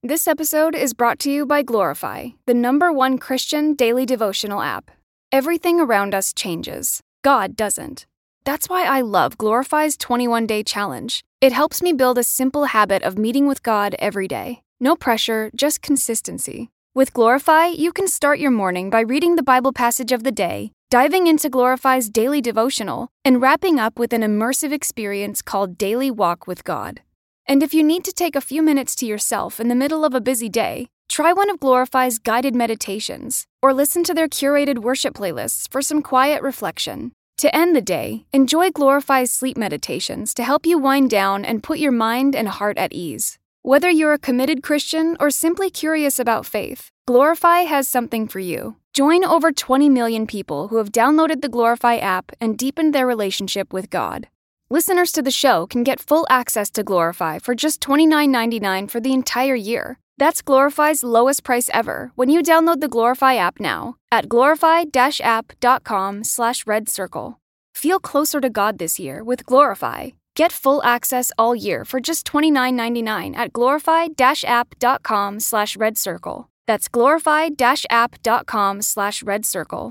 This episode is brought to you by Glorify, the #1 Christian daily devotional app. Everything around us changes. God doesn't. That's why I love Glorify's 21-day challenge. It helps me build a simple habit of meeting with God every day. No pressure, just consistency. With Glorify, you can start your morning by reading the Bible passage of the day, diving into Glorify's daily devotional, and wrapping up with an immersive experience called Daily Walk with God. And if you need to take a few minutes to yourself in the middle of a busy day, try one of Glorify's guided meditations, or listen to their curated worship playlists for some quiet reflection. To end the day, enjoy Glorify's sleep meditations to help you wind down and put your mind and heart at ease. Whether you're a committed Christian or simply curious about faith, Glorify has something for you. Join over 20 million people who have downloaded the Glorify app and deepened their relationship with God. Listeners to the show can get full access to Glorify for just $29.99 for the entire year. That's Glorify's lowest price ever when you download the Glorify app now at glorify-app.com/redcircle. Feel closer to God this year with Glorify. Get full access all year for just $29.99 at glorify-app.com/redcircle. That's glorify-app.com/redcircle.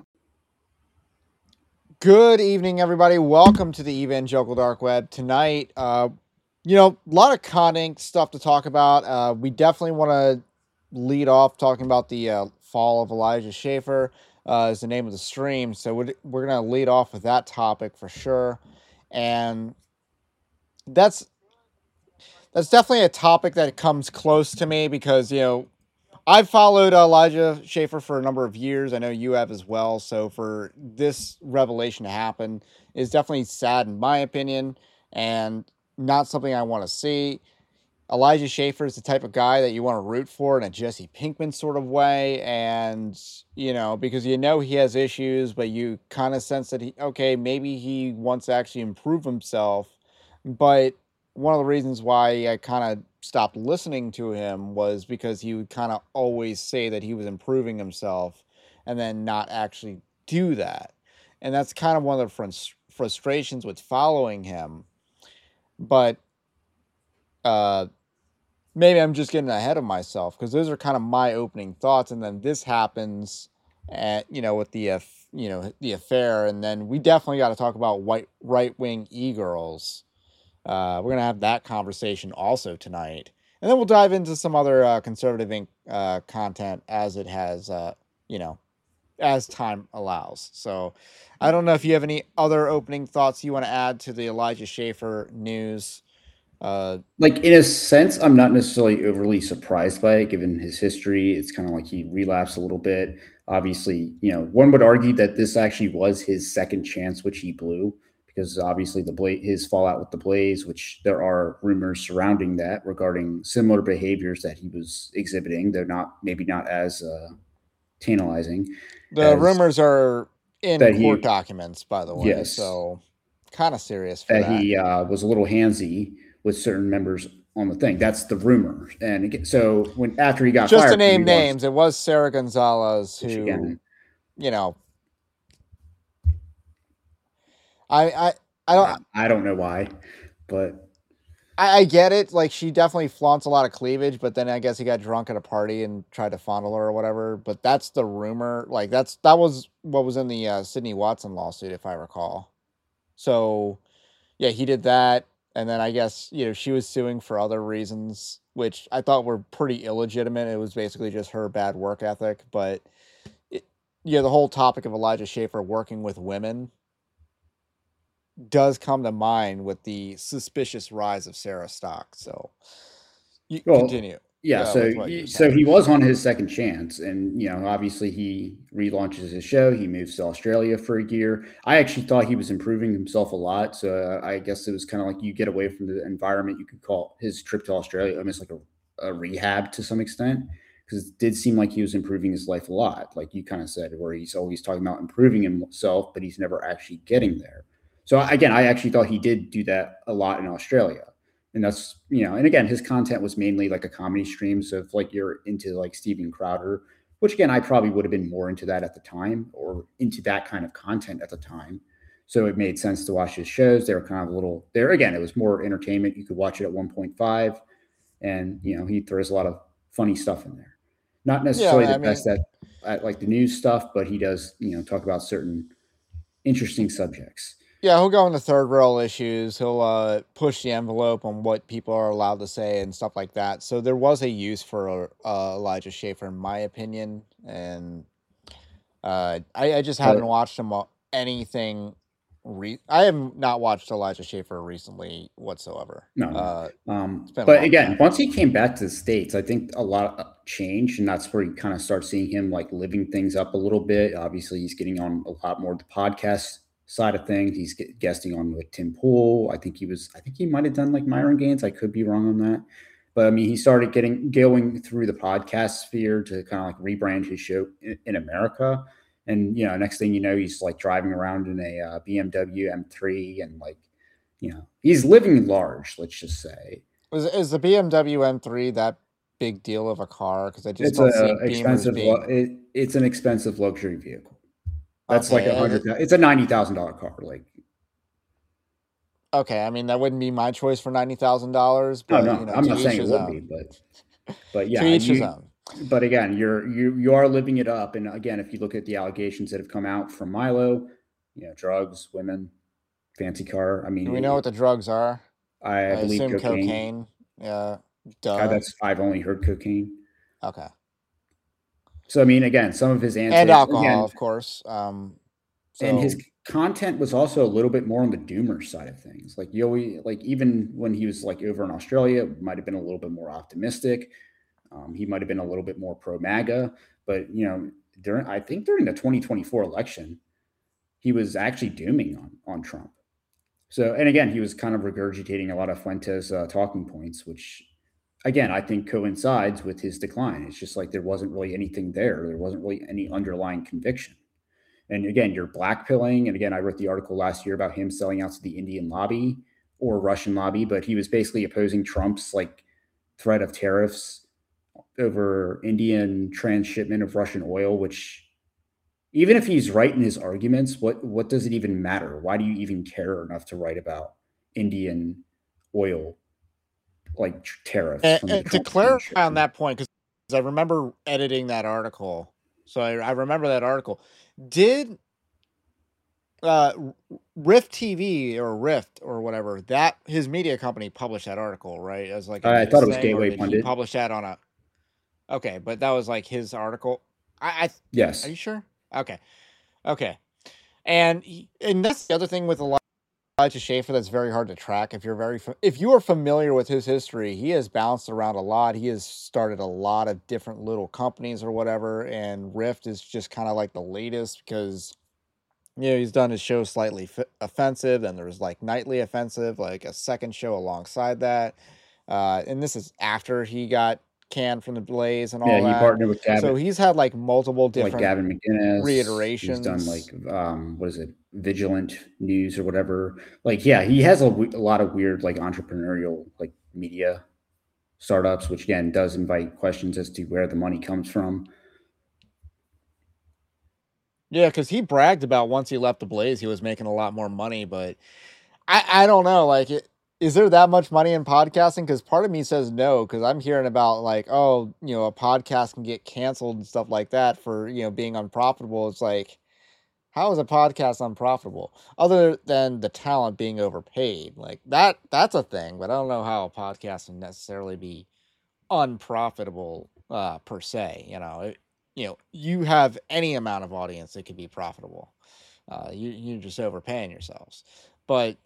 Good evening, everybody. Welcome to the Evangelical Dark Web. Tonight, a lot of content stuff to talk about. We definitely want to lead off talking about the fall of Elijah Schaffer is the name of the stream. So we're going to lead off with that topic for sure. And that's definitely a topic that comes close to me because, I've followed Elijah Schaffer for a number of years. I know you have as well. So for this revelation to happen is definitely sad in my opinion and not something I want to see. Elijah Schaffer is the type of guy that you want to root for in a Jesse Pinkman sort of way. And, because he has issues, but you kind of sense that maybe he wants to actually improve himself. But one of the reasons why I kind of stopped listening to him was because he would kind of always say that he was improving himself and then not actually do that. And that's kind of one of the frustrations with following him. But maybe I'm just getting ahead of myself because those are kind of my opening thoughts. And then this happens with the affair. And then we definitely got to talk about right-wing e-girls. We're going to have that conversation also tonight. And then we'll dive into some other conservative content as it has, as time allows. So I don't know if you have any other opening thoughts you want to add to the Elijah Schaffer news. In a sense, I'm not necessarily overly surprised by it, given his history. It's kind of like he relapsed a little bit. Obviously, one would argue that this actually was his second chance, which he blew. Because obviously his fallout with the Blaze, which there are rumors surrounding that regarding similar behaviors that he was exhibiting. They're maybe not as tantalizing. The rumors are in court documents, by the way. Yes. So kind of serious for that. He was a little handsy with certain members on the thing. That's the rumor. And so after he got just fired, to name names, it was Sarah Gonzalez who, again, I don't know why, but I get it. Like, she definitely flaunts a lot of cleavage, but then I guess he got drunk at a party and tried to fondle her or whatever. But that's the rumor. Like, that was what was in the Sydney Watson lawsuit, if I recall. So yeah, he did that. And then I guess, she was suing for other reasons, which I thought were pretty illegitimate. It was basically just her bad work ethic. But the whole topic of Elijah Schaffer working with women does come to mind with the suspicious rise of Sarah stock. So continue. Yeah. So he was on his second chance, and, obviously he relaunches his show. He moves to Australia for a year. I actually thought he was improving himself a lot. So I guess it was kind of like you get away from the environment. You could call his trip to Australia almost like a rehab to some extent, because it did seem like he was improving his life a lot. Like you kind of said, where he's always talking about improving himself, but he's never actually getting there. So again, I actually thought he did do that a lot in Australia. And that's, and again, his content was mainly like a comedy stream. So if like you're into like Steven Crowder, which again, I probably would have been more into that at the time, or into that kind of content at the time. So it made sense to watch his shows. They were kind of again, it was more entertainment. You could watch it at 1.5 and, he throws a lot of funny stuff in there. Not Yeah, necessarily I the mean, best at like the news stuff, but he does, talk about certain interesting subjects. yeah, he'll go into third rail issues. He'll push the envelope on what people are allowed to say and stuff like that. So there was a use for Elijah Schaffer, in my opinion, and I just haven't But watched him anything. I have not watched Elijah Schaffer recently whatsoever. no. It's been a But long again, time. once he came back to the States, I think a lot changed, and that's where you kind of start seeing him like living things up a little bit. Obviously, he's getting on a lot more of the podcast side of things. He's guesting on with Tim Pool. I think he might have done like Myron Gaines. I could be wrong on that. But I mean, he started going through the podcast sphere to kind of like rebrand his show in America. And, next thing you know, he's like driving around in a BMW M3 and like, he's living large, let's just say. Is the BMW M3 that big deal of a car? Because I just It's don't see a Beamers expensive, being. it's an expensive luxury vehicle. That's like Okay, it's a $90,000 car. Like, okay. I mean, that wouldn't be my choice for $90,000, no, but no, I'm to not each saying it his would be, own. but To yeah, each his own. but again, you are living it up. And again, if you look at the allegations that have come out from Milo, drugs, women, fancy car. I mean, Do we know what the drugs are? I believe assume cocaine. Yeah, duh. I've only heard cocaine. Okay. So I mean, again, some of his answers And alcohol, again, of course. and So his content was also a little bit more on the doomer side of things. Like you always, like even when he was like over in Australia, it might have been a little bit more optimistic. He might have been a little bit more pro MAGA, but during the 2024 election, he was actually dooming on Trump. So, and again, he was kind of regurgitating a lot of Fuentes talking points, which again, I think coincides with his decline. It's just like there wasn't really anything there. There wasn't really any underlying conviction. And again, you're blackpilling. And again, I wrote the article last year about him selling out to the Indian lobby or Russian lobby, but he was basically opposing Trump's like threat of tariffs over Indian transshipment of Russian oil, which even if he's right in his arguments, what does it even matter? Why do you even care enough to write about Indian oil like tariffs from the to Trump clarify on that point, because I remember editing that article. So I remember that article. Did Rift TV or Rift or whatever, that his media company published that article, right? As like I thought it was thing, or Gateway did Pundit. he publish that on a? Okay, but that was like his article. Yes. Are you sure? Okay. And that's the other thing with Elijah Schaffer that's very hard to track. If you are familiar with his history, he has bounced around a lot. He has started a lot of different little companies or whatever, and Rift is just kind of like the latest because he's done his show Slightly Offensive, and there's like Nightly Offensive, like a second show alongside that. And this is after he got canned from the Blaze and all that. Yeah, he partnered with Gavin. So he's had like multiple different like Gavin McInnes reiterations. He's done like what is it, Vigilant News or whatever. Like, yeah, he has a lot of weird like entrepreneurial like media startups, which again does invite questions as to where the money comes from. Yeah, because he bragged about once he left the Blaze, he was making a lot more money, but I don't know. Like, is there that much money in podcasting? Because part of me says no, because I'm hearing about like, oh, a podcast can get canceled and stuff like that for, being unprofitable. It's like, how is a podcast unprofitable? Other than the talent being overpaid. Like that's a thing, but I don't know how a podcast can necessarily be unprofitable per se. You have any amount of audience that could be profitable. You're just overpaying yourselves. But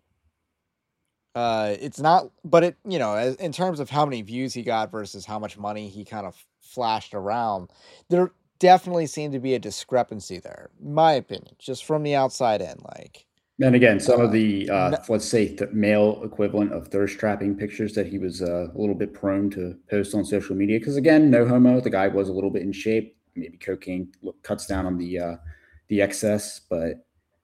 it's not, but it, in terms of how many views he got versus how much money he kind of flashed around, there definitely seemed to be a discrepancy there, in my opinion, just from the outside in. Like, and again, some of the let's say male equivalent of thirst trapping pictures that he was a little bit prone to post on social media, because again, no homo, the guy was a little bit in shape. Maybe cocaine cuts down on the excess, but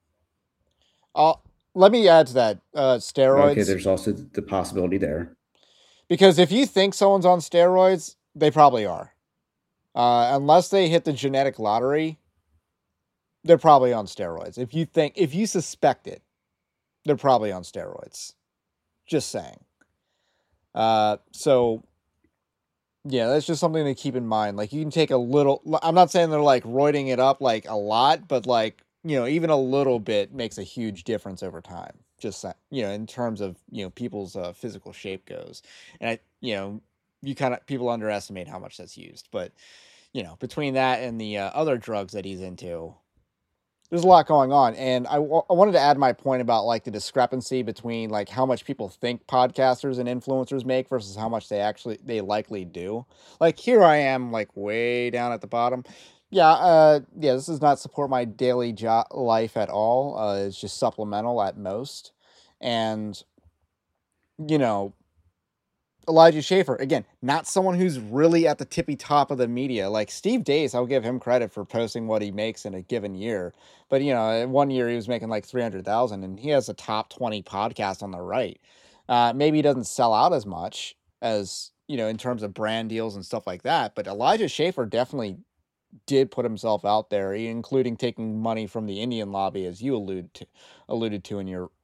let me add to that, steroids. Okay, there's also the possibility there. Because if you think someone's on steroids, they probably are. Unless they hit the genetic lottery, they're probably on steroids. If you suspect it, they're probably on steroids. Just saying. So Yeah, that's just something to keep in mind. Like, you can take a little. I'm not saying they're like roiding it up like a lot, but like, even a little bit makes a huge difference over time. Just in terms of people's physical shape goes, and you kind of people underestimate how much that's used. But between that and the other drugs that he's into, there's a lot going on. And I wanted to add my point about like the discrepancy between like how much people think podcasters and influencers make versus how much they likely do. Like, here I am, like, way down at the bottom. Yeah, this does not support my daily life at all. It's just supplemental at most. And you know Elijah Schaffer, again, not someone who's really at the tippy top of the media. Like Steve Dace, I'll give him credit for posting what he makes in a given year. But one year he was making like 300,000, and he has a top 20 podcast on the right. Maybe he doesn't sell out as much as in terms of brand deals and stuff like that. But Elijah Schaffer definitely did put himself out there, including taking money from the Indian lobby, as you alluded to in your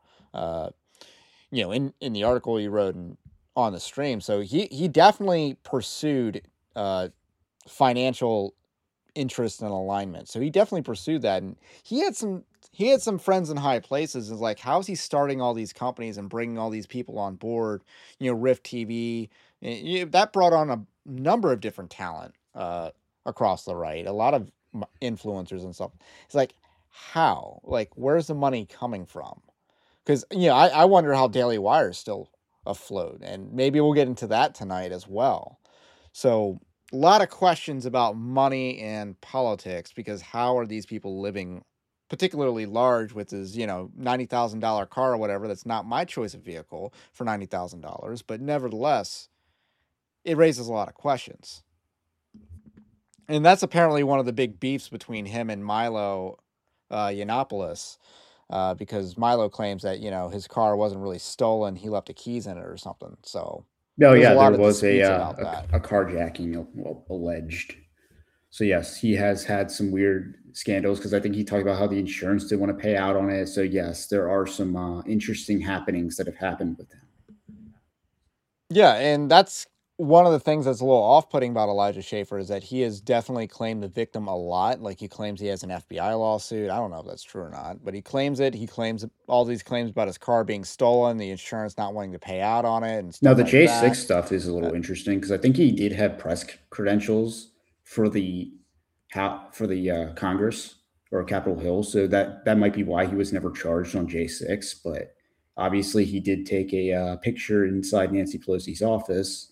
in the article you wrote on the stream. So he definitely pursued financial interest and alignment. So he definitely pursued that, and he had some friends in high places. It's like, how is he starting all these companies and bringing all these people on board? Rift TV, that brought on a number of different talent across the right, a lot of influencers and stuff. It's like, how? Like, where's the money coming from? Because I wonder how Daily Wire is still afloat, and maybe we'll get into that tonight as well. So a lot of questions about money and politics, because how are these people living particularly large with his $90,000 car or whatever? That's not my choice of vehicle for $90,000, but nevertheless it raises a lot of questions. And that's apparently one of the big beefs between him and Milo Yiannopoulos. Because Milo claims that his car wasn't really stolen; he left the keys in it or something. So no, yeah, there was a carjacking alleged. So yes, he has had some weird scandals, because I think he talked about how the insurance didn't want to pay out on it. So yes, there are some interesting happenings that have happened with him. Yeah, and that's one of the things that's a little off-putting about Elijah Schaffer, is that he has definitely claimed the victim a lot. Like, he claims he has an FBI lawsuit. I don't know if that's true or not, but he claims it. He claims all these claims about his car being stolen, the insurance not wanting to pay out on it, and stuff. Now, the J6 stuff is a little interesting, because I think he did have press credentials for the Congress or Capitol Hill, so that might be why he was never charged on J6. But obviously, he did take a picture inside Nancy Pelosi's office.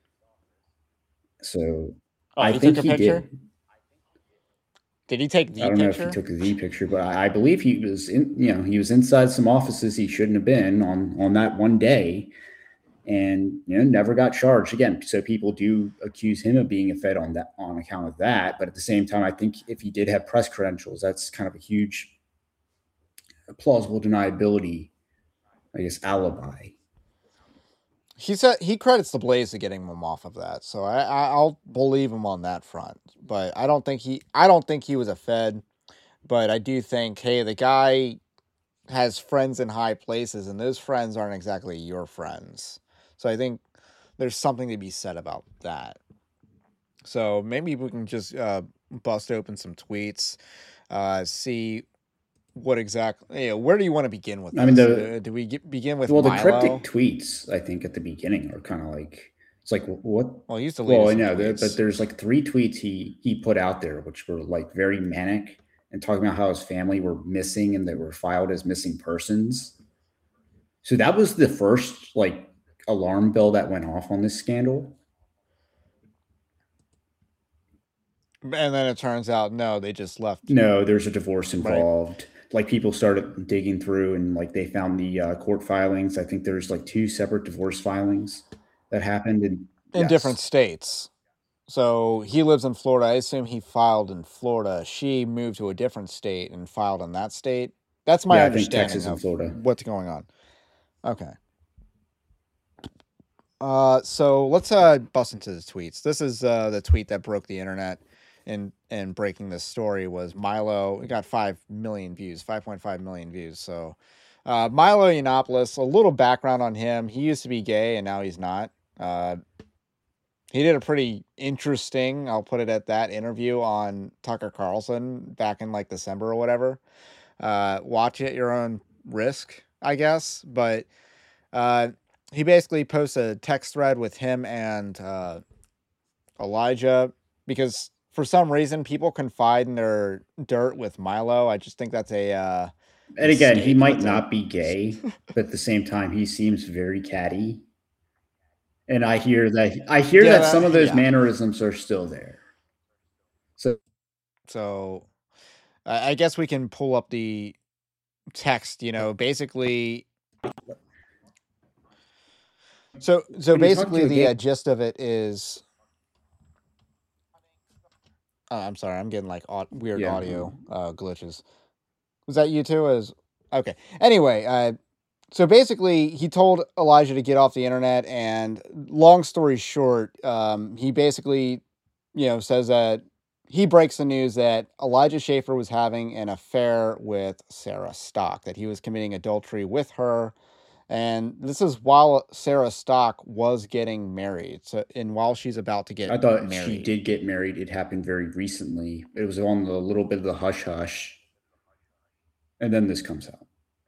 So I think he did. Did he take the picture? I don't know if he took the picture, but I believe he was he was inside some offices he shouldn't have been on that one day, and never got charged again. So people do accuse him of being a Fed on account of that. But at the same time, I think if he did have press credentials, that's kind of a huge plausible deniability, I guess, alibi. He said he credits the Blaze to getting him off of that, so I'll believe him on that front. But I don't think he was a Fed. But I do think, hey, the guy has friends in high places, and those friends aren't exactly your friends. So I think there's something to be said about that. So maybe we can just bust open some tweets, see what exactly, where do you want to begin with this? I mean, do we begin with Milo? The cryptic tweets, I think, at the beginning are kind of like, it's like, what? Well, he used to leave I know, but there's like 3 tweets he put out there, which were like very manic and talking about how his family were missing and they were filed as missing persons. So that was the first like alarm bell that went off on this scandal. And then it turns out, no, they just left. No, there's a divorce involved. Right. Like, people started digging through, and like they found the court filings. I think there's like 2 separate divorce filings that happened in different states. So he lives in Florida. I assume he filed in Florida. She moved to a different state and filed in that state. That's my understanding. I think Texas and Florida. What's going on? Okay. So let's bust into the tweets. This is the tweet that broke the internet. And breaking this story was Milo. We got 5 million views, 5.5 million views. So Milo Yiannopoulos, a little background on him. He used to be gay, and now he's not. he did a pretty interesting, I'll put it at that, interview on Tucker Carlson back in like December or whatever. Watch it at your own risk, I guess. But he basically posts a text thread with him and Elijah because for some reason people confide in their dirt with Milo. I just think that's a and again, he mistake. might not be gay, but at the same time, he seems very catty. And I hear that some of those mannerisms are still there. So I guess we can pull up the text, basically. So basically the gist of it is, I'm sorry, I'm getting like weird audio glitches. Was that you too? Okay. Anyway, so basically he told Elijah to get off the internet, and long story short, he basically, says that he breaks the news that Elijah Schaffer was having an affair with Sarah Stock, that he was committing adultery with her. And this is while Sarah Stock was getting married. So, and while she's about to get married. I thought she did get married. It happened very recently. It was on the little bit of the hush hush. And then this comes out.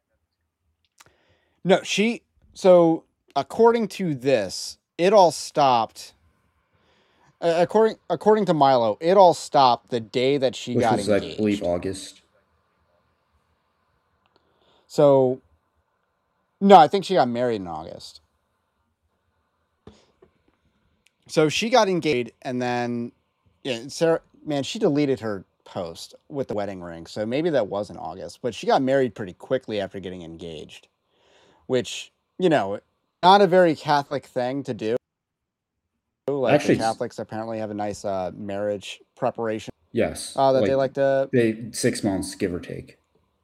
No, so according to this, it all stopped. According to Milo, it all stopped the day that she got engaged. I believe August. So, no, I think she got married in August. So she got engaged, and then Sarah, man, she deleted her post with the wedding ring. So maybe that was in August, but she got married pretty quickly after getting engaged, which, not a very Catholic thing to do. Like, actually, the Catholics apparently have a nice marriage preparation. Yes. That they like to... 6 months, give or take.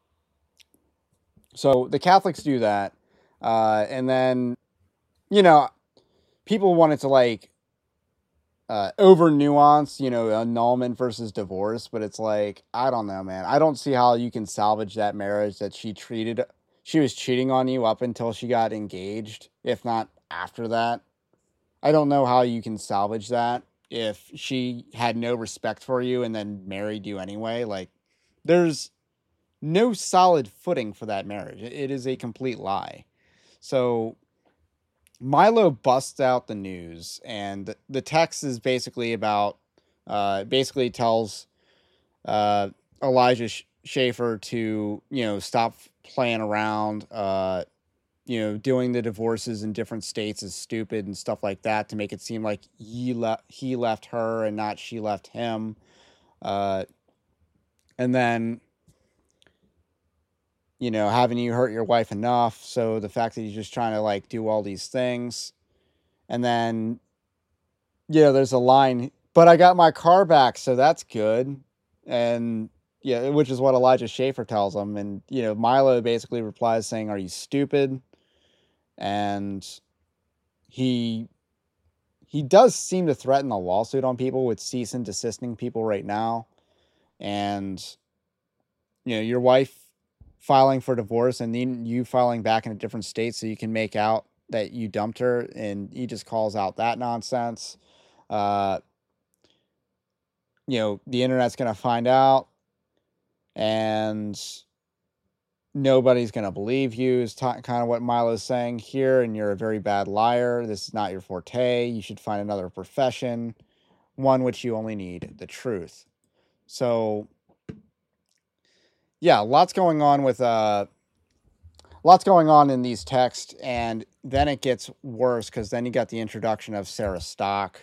So the Catholics do that. And then, people wanted to like over nuance, annulment versus divorce. But it's like, I don't know, man. I don't see how you can salvage that marriage that she was cheating on you up until she got engaged, if not after that. I don't know how you can salvage that if she had no respect for you and then married you anyway. Like, there's no solid footing for that marriage. It is a complete lie. So Milo busts out the news, and the text is basically about, basically tells Elijah Schaffer to, stop playing around, doing the divorces in different states is stupid and stuff like that, to make it seem like he left her and not she left him. And then, haven't you hurt your wife enough? So the fact that he's just trying to like do all these things. And then, there's a line, but I got my car back, so that's good. And which is what Elijah Schaffer tells him. And, Milo basically replies saying, "Are you stupid?" And he does seem to threaten a lawsuit on people with cease and desisting people right now. And, your wife filing for divorce and then you filing back in a different state so you can make out that you dumped her, and he just calls out that nonsense. The internet's going to find out, and nobody's going to believe you is kind of what Milo's saying here, and you're a very bad liar. This is not your forte. You should find another profession, one which you only need the truth. So, yeah, lots going on in these texts, and then it gets worse because then you got the introduction of Sarah Stock.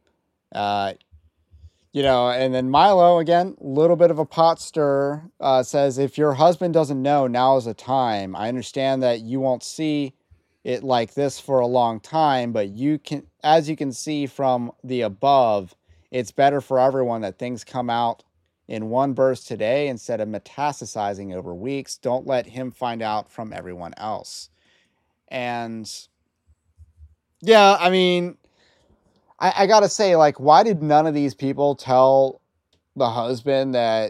And then Milo, again, a little bit of a pot stir, says, "If your husband doesn't know, now is the time. I understand that you won't see it like this for a long time, but as you can see from the above, it's better for everyone that things come out in one burst today instead of metastasizing over weeks. Don't let him find out from everyone else." And yeah, I mean, I gotta say, like, why did none of these people tell the husband that,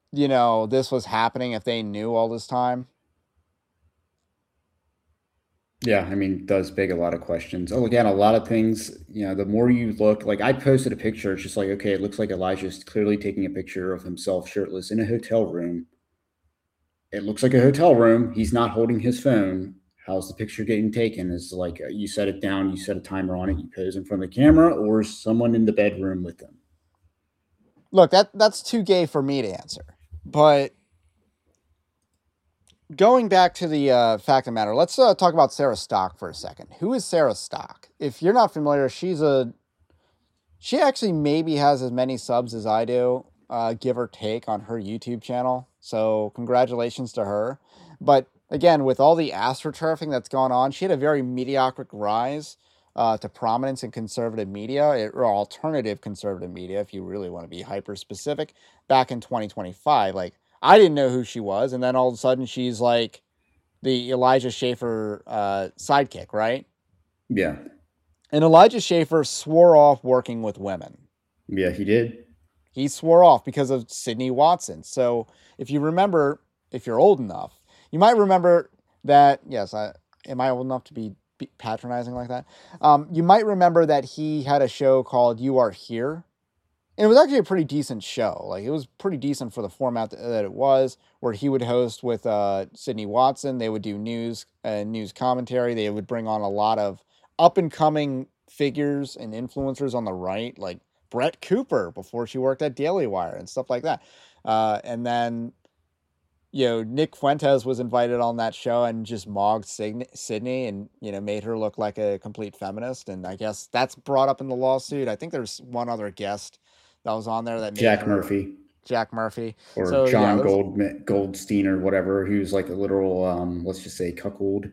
this was happening if they knew all this time? Yeah, I mean, it does beg a lot of questions. Oh, again, a lot of things, the more you look, like I posted a picture, it's just like, okay, it looks like Elijah's clearly taking a picture of himself shirtless in a hotel room. It looks like a hotel room. He's not holding his phone. How's the picture getting taken? Is like you set it down, you set a timer on it, you pose in front of the camera, or is someone in the bedroom with them? Look, that's too gay for me to answer. But going back to the fact of the matter, let's talk about Sarah Stock for a second. Who is Sarah Stock? If you're not familiar, she actually maybe has as many subs as I do, give or take, on her YouTube channel. So congratulations to her. But again, with all the astroturfing that's gone on, she had a very mediocre rise to prominence in conservative media, or alternative conservative media, if you really want to be hyper specific, back in 2025. Like, I didn't know who she was, and then all of a sudden she's like the Elijah Schaffer sidekick, right? Yeah. And Elijah Schaffer swore off working with women. Yeah, he did. He swore off because of Sydney Watson. So if you remember, if you're old enough, you might remember that, yes, am I old enough to be patronizing like that? You might remember that he had a show called You Are Here. And it was actually a pretty decent show. Like, it was pretty decent for the format that it was, where he would host with Sydney Watson. They would do news commentary. They would bring on a lot of up-and-coming figures and influencers on the right, like Brett Cooper before she worked at Daily Wire and stuff like that. And then, Nick Fuentes was invited on that show and just mogged Sydney and, made her look like a complete feminist. And I guess that's brought up in the lawsuit. I think there's one other guest that was on there that made Jack Murphy. Or so, John Goldstein or whatever, who's like a literal, let's just say, cuckold.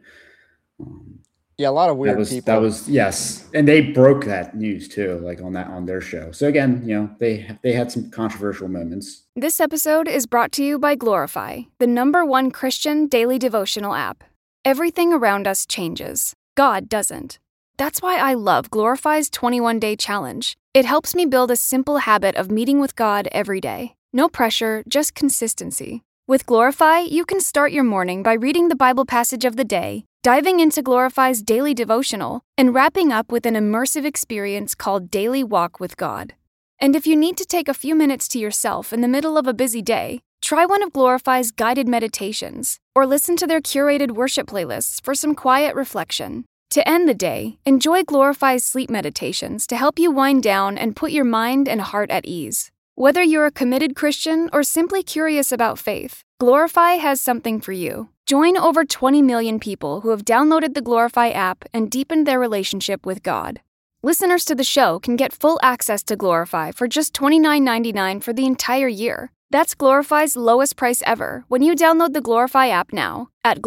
A lot of weird people. That was yes, and they broke that news too, like on their show. So again, they had some controversial moments. This episode is brought to you by Glorify, the #1 Christian daily devotional app. Everything around us changes. God doesn't. That's why I love Glorify's 21-day challenge. It helps me build a simple habit of meeting with God every day. No pressure, just consistency. With Glorify, you can start your morning by reading the Bible passage of the day, diving into Glorify's daily devotional, and wrapping up with an immersive experience called Daily Walk with God. And if you need to take a few minutes to yourself in the middle of a busy day, try one of Glorify's guided meditations, or listen to their curated worship playlists for some quiet reflection. To end the day, enjoy Glorify's sleep meditations to help you wind down and put your mind and heart at ease. Whether you're a committed Christian or simply curious about faith, Glorify has something for you. Join over 20 million people who have downloaded the Glorify app and deepened their relationship with God. Listeners to the show can get full access to Glorify for just $29.99 for the entire year. That's Glorify's lowest price ever when you download the Glorify app now at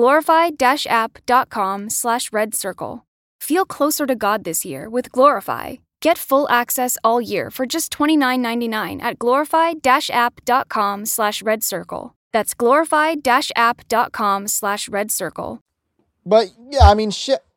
glorify-app.com/redcircle. Feel closer to God this year with Glorify. Get full access all year for just $29.99 at glorify-app.com/redcircle. That's glorify-app.com/redcircle. But yeah, I mean,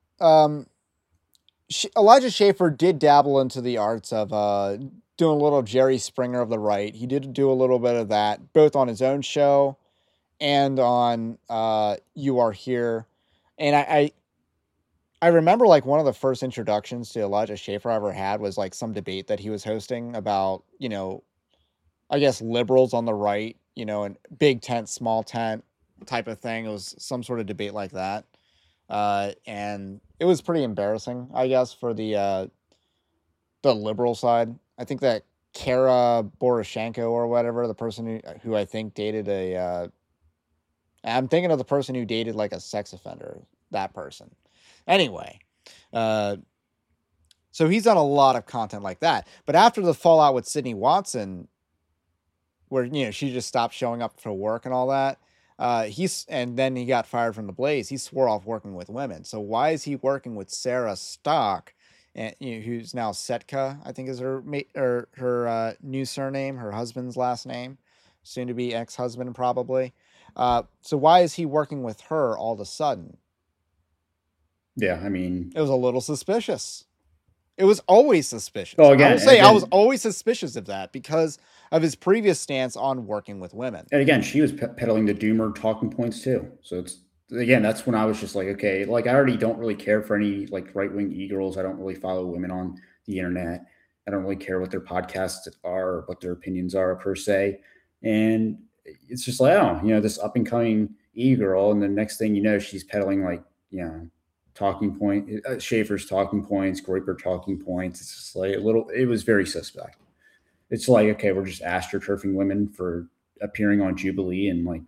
Elijah Schaffer did dabble into the arts of doing a little Jerry Springer of the right. He did do a little bit of that, both on his own show and on You Are Here. And I remember, like, one of the first introductions to Elijah Schaffer I ever had was like some debate that he was hosting about, I guess liberals on the right, and big tent, small tent type of thing. It was some sort of debate like that. And it was pretty embarrassing, I guess, for the liberal side. I think that Kara Poroshenko or whatever, the person who I think dated I'm thinking of the person who dated like a sex offender, that person. Anyway, so he's done a lot of content like that. But after the fallout with Sydney Watson, where, she just stopped showing up for work and all that, and then he got fired from the Blaze. He swore off working with women. So why is he working with Sarah Stock, and who's now Setka, I think is her new surname, her husband's last name, soon to be ex-husband probably. So why is he working with her all of a sudden? Yeah, I mean, it was a little suspicious. It was always suspicious. Oh, again, I was always suspicious of that because of his previous stance on working with women. And again, she was peddling the doomer talking points too. So again, that's when I was just like, okay, like I already don't really care for any like right wing e-girls. I don't really follow women on the internet. I don't really care what their podcasts are, or what their opinions are per se. And it's just like, oh, this up and coming e-girl. And the next thing you know, she's peddling like, talking point, Schaefer's talking points, Groyper talking points. It's just like it was very suspect. It's like, okay, we're just astroturfing women for appearing on Jubilee and like,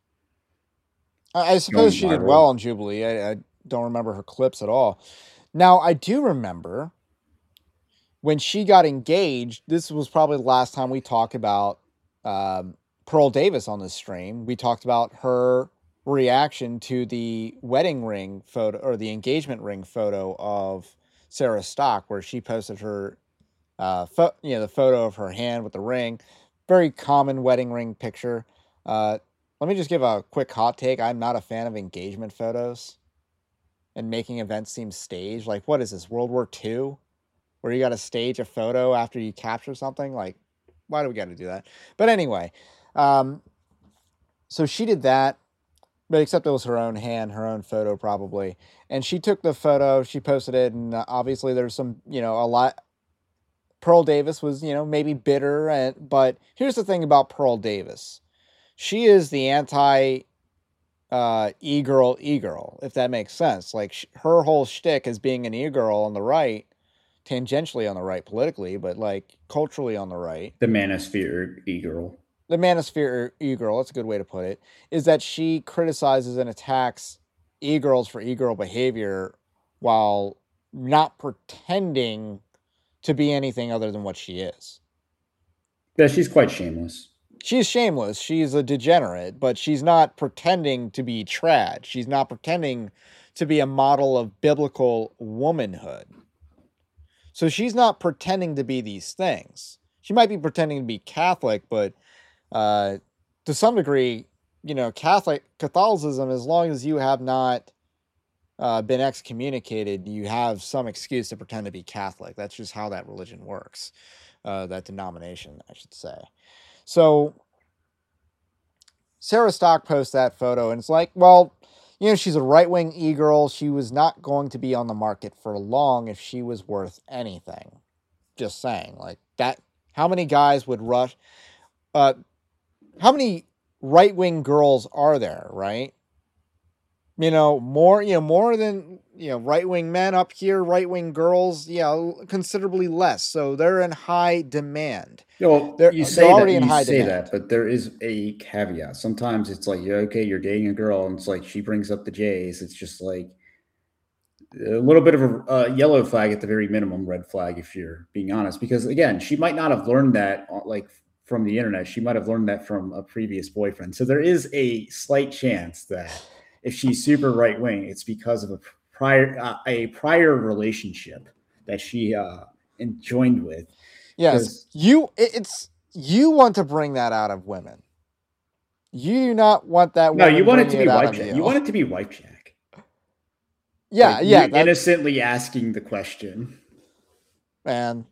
I suppose she did well on Jubilee. I don't remember her clips at all. Now, I do remember when she got engaged, this was probably the last time we talked about Pearl Davis on this stream. We talked about her reaction to the wedding ring photo or the engagement ring photo of Sarah Stock, where she posted her, the photo of her hand with the ring. Very common wedding ring picture. Let me just give a quick hot take. I'm not a fan of engagement photos and making events seem staged. Like, what is this, World War II? Where you got to stage a photo after you capture something? Like, why do we got to do that? But anyway, so she did that, but except it was her own hand, her own photo probably. And she took the photo, she posted it, and obviously there's some, a lot. Pearl Davis was, maybe bitter. But here's the thing about Pearl Davis. She is the anti e-girl, if that makes sense. Like her whole shtick as being an e-girl on the right, tangentially on the right politically, but like culturally on the right. The manosphere e-girl. The manosphere e-girl, that's a good way to put it, is that she criticizes and attacks e-girls for e-girl behavior while not pretending to be anything other than what she is. Yeah, she's quite shameless. She's shameless. She's a degenerate, but she's not pretending to be trad. She's not pretending to be a model of biblical womanhood. So she's not pretending to be these things. She might be pretending to be Catholic, but to some degree, Catholicism, as long as you have not been excommunicated, you have some excuse to pretend to be Catholic. That's just how that religion works. That denomination, I should say. So Sarah Stock posts that photo, and it's like, well, she's a right-wing e-girl. She was not going to be on the market for long if she was worth anything. Just saying, like that. How many guys would rush? How many right-wing girls are there, right? More than, right-wing men up here, right-wing girls, considerably less. So they're in high demand. Well, you say already in high demand. But there is a caveat. Sometimes it's like, okay, you're dating a girl, and it's like she brings up the J's. It's just like a little bit of a yellow flag at the very minimum, red flag if you're being honest. Because again, she might not have learned that like from the internet. She might have learned that from a previous boyfriend. So there is a slight chance that if she's super right wing, it's because of a prior relationship that she joined with. Yes, you want to bring that out of women. You do not want that. No, you want it to be wife check. You want it to be wife check. Yeah, like yeah. Innocently asking the question. Man,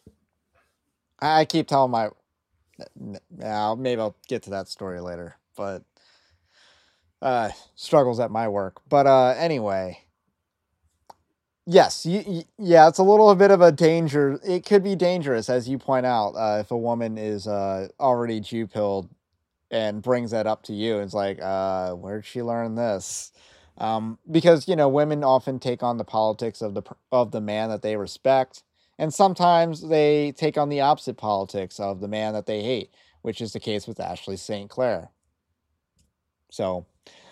I keep telling my. Now maybe I'll get to that story later, but struggles at my work. But anyway. Yes, yeah, it's a little bit of a danger. It could be dangerous, as you point out, if a woman is already Jew-pilled and brings that up to you. It's like, where'd she learn this? Because women often take on the politics of the man that they respect, and sometimes they take on the opposite politics of the man that they hate, which is the case with Ashley St. Clair. So,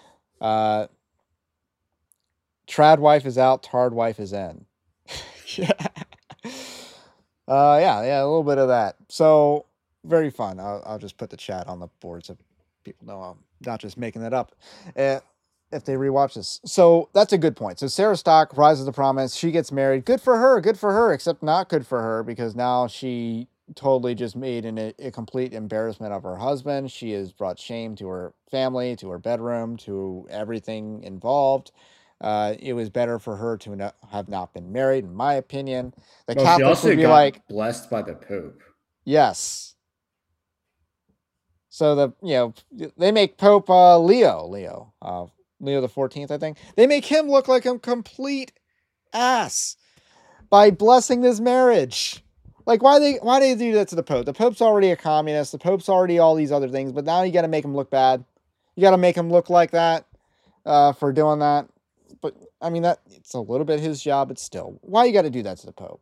trad wife is out, tard wife is in. Yeah. Yeah, a little bit of that. So very fun. I'll just put the chat on the board so people know I'm not just making that up. If they rewatch this. So that's a good point. So Sarah Stock rises to prominence. She gets married. Good for her, except not good for her because now she totally just made a complete embarrassment of her husband. She has brought shame to her family, to her bedroom, to everything involved. It was better for her to have not been married, in my opinion. The Catholics would be like blessed by the Pope. Yes. So they make Pope Leo. Leo the 14th, I think. They make him look like a complete ass by blessing this marriage. Like, why do they do that to the Pope? The Pope's already a communist. The Pope's already all these other things, but now you got to make him look bad. You got to make him look like that for doing that. But I mean, that it's a little bit his job, but still, why you got to do that to the Pope?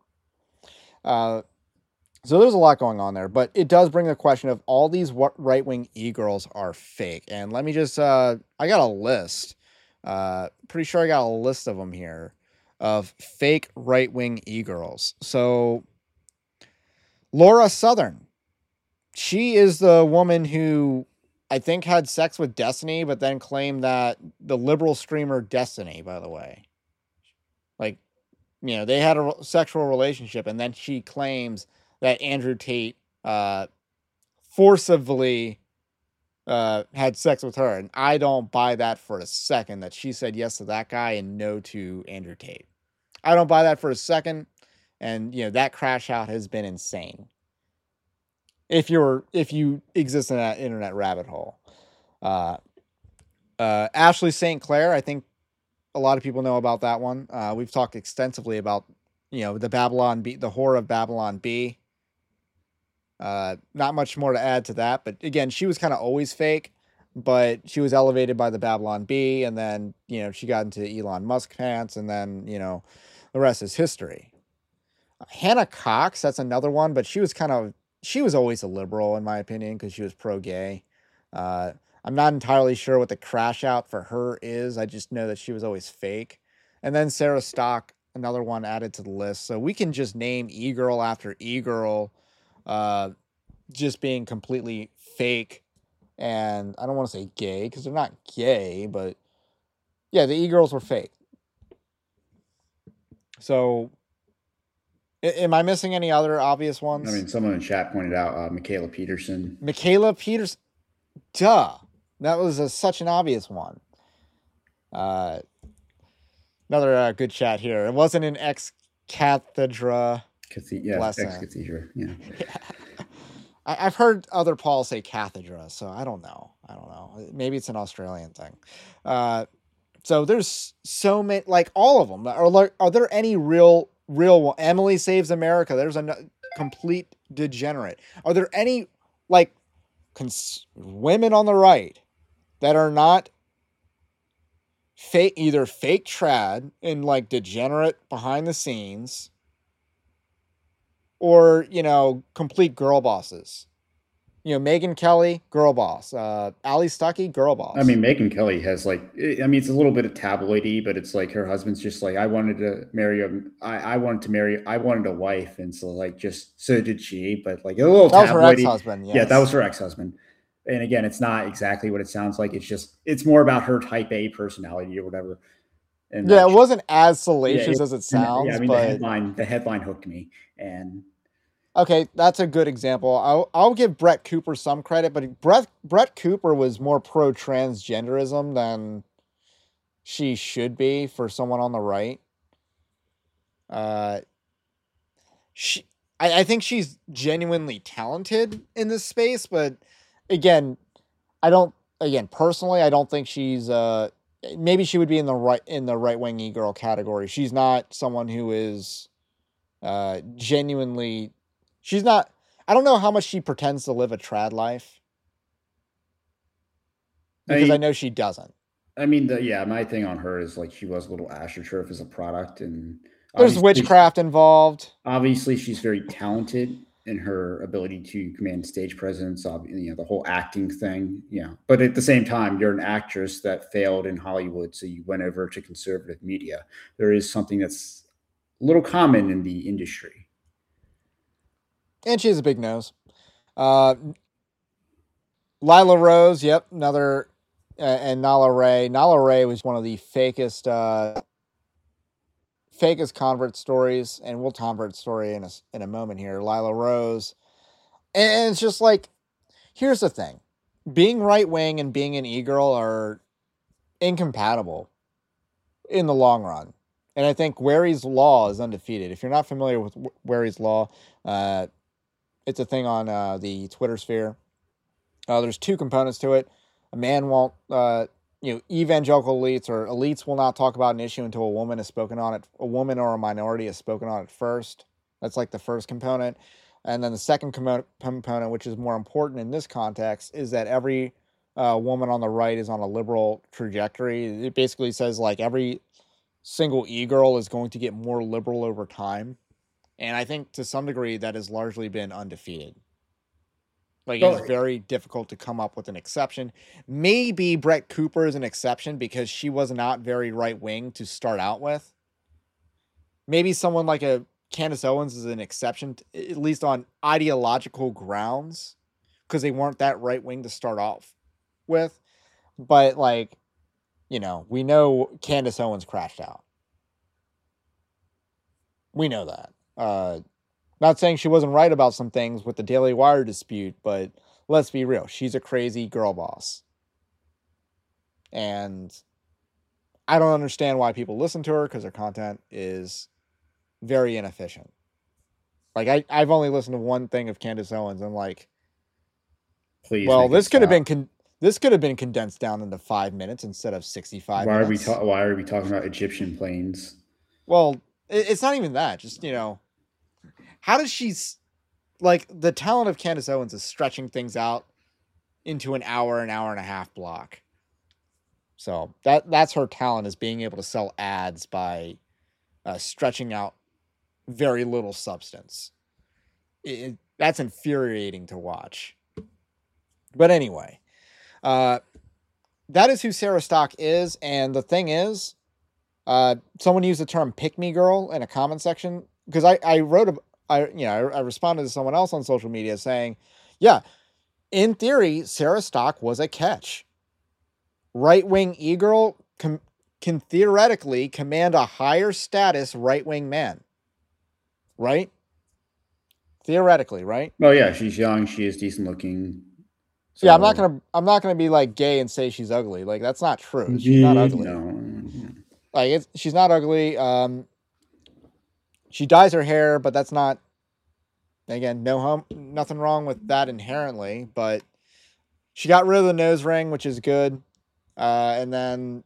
So there's a lot going on there, but it does bring the question of all these right-wing e-girls are fake. And let me just, I got a list. Pretty sure I got a list of them here of fake right-wing e-girls. So Laura Southern, she is the woman who I think had sex with Destiny, but then claimed that the liberal streamer Destiny, by the way, like, you know, they had a sexual relationship, and then she claims that Andrew Tate forcibly had sex with her. And I don't buy that for a second, that she said yes to that guy and no to Andrew Tate. I don't buy that for a second. And, you know, that crash out has been insane. If you exist in that internet rabbit hole. Ashley St. Clair, I think a lot of people know about that one. We've talked extensively about, you know, the whore of Babylon Bee. Not much more to add to that, but again, she was kind of always fake, but she was elevated by the Babylon Bee, and then, you know, she got into Elon Musk pants, and then, you know, the rest is history. Hannah Cox, that's another one, but she was always a liberal in my opinion, because she was pro-gay. I'm not entirely sure what the crash out for her is. I just know that she was always fake. And then Sarah Stock, another one added to the list. So we can just name e-girl after e-girl, just being completely fake. And I don't want to say gay, because they're not gay, but yeah, the e-girls were fake. So am I missing any other obvious ones? I mean, someone in chat pointed out Michaela Peterson. Michaela Peterson. Duh. That was such an obvious one. Another good chat here. It wasn't an ex-cathedra. Ex-cathedra. Yeah. I've heard other Pauls say cathedra, so I don't know. Maybe it's an Australian thing. So there's so many, like all of them. Are there any real one? Emily Saves America. There's a complete degenerate. Are there any like women on the right that are not fake, either fake trad and like degenerate behind the scenes, or, you know, complete girl bosses? You know, Megyn Kelly, girl boss. Ali Stuckey, girl boss. I mean, Megyn Kelly has like, I mean, it's a little bit of tabloidy, but it's like her husband's just like, I wanted a wife. And so like, just, so did she, but like a little that tabloidy. Was her ex-husband, yes. Yeah, that was her ex-husband. And again, it's not exactly what it sounds like. It's more about her type A personality or whatever. And yeah, it wasn't as salacious as it sounds. Yeah, I mean, but the headline hooked me. And okay, that's a good example. I'll give Brett Cooper some credit, but Brett Cooper was more pro transgenderism than she should be for someone on the right. I think she's genuinely talented in this space, but again, personally, I don't think she's maybe she would be in the right-wing e-girl category. She's not someone who is genuinely. She's not. I don't know how much she pretends to live a trad life, because I know she doesn't. I mean, my thing on her is like she was a little AstroTurf as a product, and there's witchcraft involved. Obviously, she's very talented in her ability to command stage presence. You know, the whole acting thing. Yeah, but at the same time, you're an actress that failed in Hollywood, so you went over to conservative media. There is something that's a little common in the industry. And she has a big nose. Lila Rose, yep, another, and Nala Ray. Nala Ray was one of the fakest convert stories, and we'll convert story in a moment here. Lila Rose, and it's just like, here's the thing: being right wing and being an e-girl are incompatible in the long run. And I think Wary's Law is undefeated. If you're not familiar with Wary's Law, it's a thing on the Twitter sphere. There's two components to it. A man won't, evangelical elites or elites will not talk about an issue until a woman has spoken on it. A woman or a minority has spoken on it first. That's like the first component. And then the second component, which is more important in this context, is that every woman on the right is on a liberal trajectory. It basically says like every single e-girl is going to get more liberal over time. And I think to some degree that has largely been undefeated. Like, it's very difficult to come up with an exception. Maybe Brett Cooper is an exception because she was not very right-wing to start out with. Maybe someone like a Candace Owens is an exception, at least on ideological grounds, because they weren't that right-wing to start off with. But, like, we know Candace Owens crashed out. We know that. Not saying she wasn't right about some things with the Daily Wire dispute, but let's be real. She's a crazy girl boss. And I don't understand why people listen to her because her content is very inefficient. Like, I've only listened to one thing of Candace Owens and like, please. Well, this could have been condensed down into 5 minutes instead of 65 minutes. Why are we talking about Egyptian planes? Well, it's not even that. Just, how does she, like, the talent of Candace Owens is stretching things out into an hour and a half block. So that's her talent, is being able to sell ads by stretching out very little substance. That's infuriating to watch. But anyway, that is who Sarah Stock is. And the thing is, someone used the term "pick me girl" in a comment section because I responded to someone else on social media saying, yeah, in theory, Sarah Stock was a catch. Right-wing e-girl can theoretically command a higher status right-wing man. Right? Theoretically, right? Oh yeah, she's young, she is decent looking. So yeah, I'm not gonna be like gay and say she's ugly. Like, that's not true. She's not ugly. No. Like, she's not ugly. She dyes her hair, but that's not, again, nothing wrong with that inherently, but she got rid of the nose ring, which is good. And then,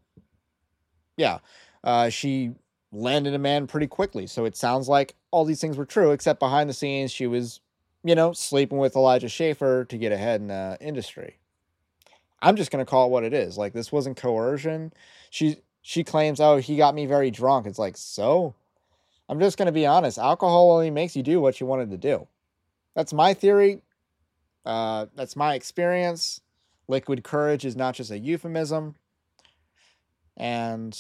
she landed a man pretty quickly. So it sounds like all these things were true, except behind the scenes, she was, sleeping with Elijah Schaffer to get ahead in the industry. I'm just going to call it what it is. Like, this wasn't coercion. She claims, oh, he got me very drunk. It's like, so? I'm just going to be honest. Alcohol only makes you do what you wanted to do. That's my theory. That's my experience. Liquid courage is not just a euphemism. And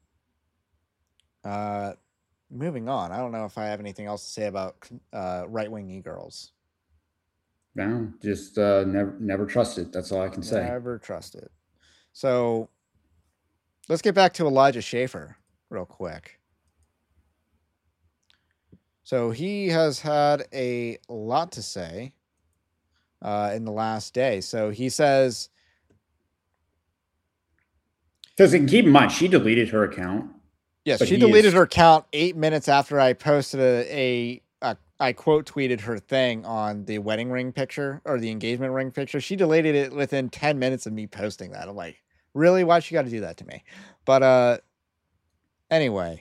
moving on. I don't know if I have anything else to say about right-wing e-girls. No, just never trust it. That's all I can say. Never trust it. So let's get back to Elijah Schaffer real quick. So he has had a lot to say in the last day. So he says... Because keep in mind, she deleted her account. Yes, she deleted her account 8 minutes after I posted I quote tweeted her thing on the wedding ring picture or the engagement ring picture. She deleted it within 10 minutes of me posting that. I'm like, really? Why'd she got to do that to me? But anyway,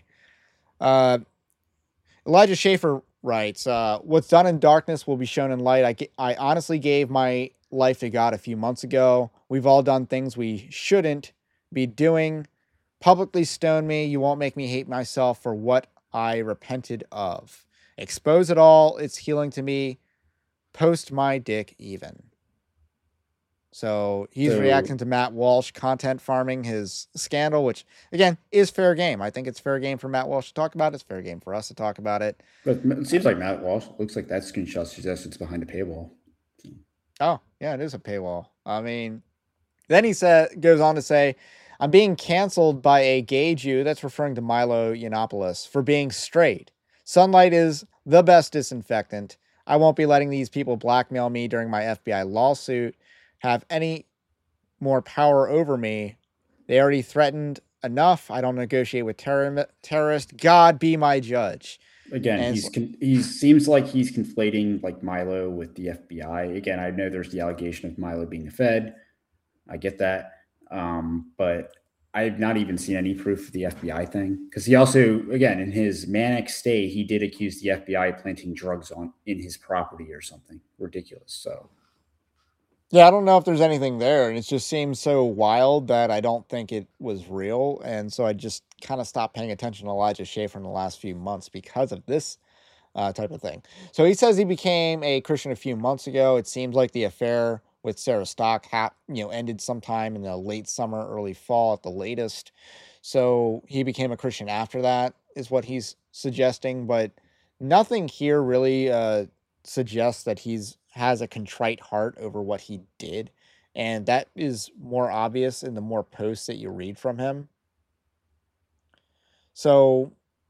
Elijah Schaffer writes, what's done in darkness will be shown in light. I honestly gave my life to God a few months ago. We've all done things we shouldn't be doing. Publicly stone me. You won't make me hate myself for what I repented of. Expose it all. It's healing to me. Post my dick even. So he's reacting to Matt Walsh content farming his scandal, which, again, is fair game. I think it's fair game for Matt Walsh to talk about it. It's fair game for us to talk about it. But it seems like Matt Walsh looks like that screenshot suggests it's behind a paywall. Oh, yeah, it is a paywall. I mean, then he goes on to say, I'm being canceled by a gay Jew, that's referring to Milo Yiannopoulos, for being straight. Sunlight is the best disinfectant. I won't be letting these people blackmail me during my FBI lawsuit, have any more power over me. They already threatened enough. I don't negotiate with terrorists. God be my judge. Again, he seems like he's conflating like Milo with the FBI. Again, I know there's the allegation of Milo being a Fed. I get that. But I've not even seen any proof of the FBI thing, because he also, again, in his manic state, he did accuse the FBI of planting drugs in his property or something ridiculous. So Yeah, I don't know if there's anything there, and it just seems so wild that I don't think it was real, and so I just kind of stopped paying attention to Elijah Schaffer in the last few months because of this type of thing. So he says he became a Christian a few months ago. It seems like the affair with Sarah Stock ended sometime in the late summer, early fall at the latest. So he became a Christian after that, is what he's suggesting, but nothing here really suggests that he's has a contrite heart over what he did. And that is more obvious in the more posts that you read from him. So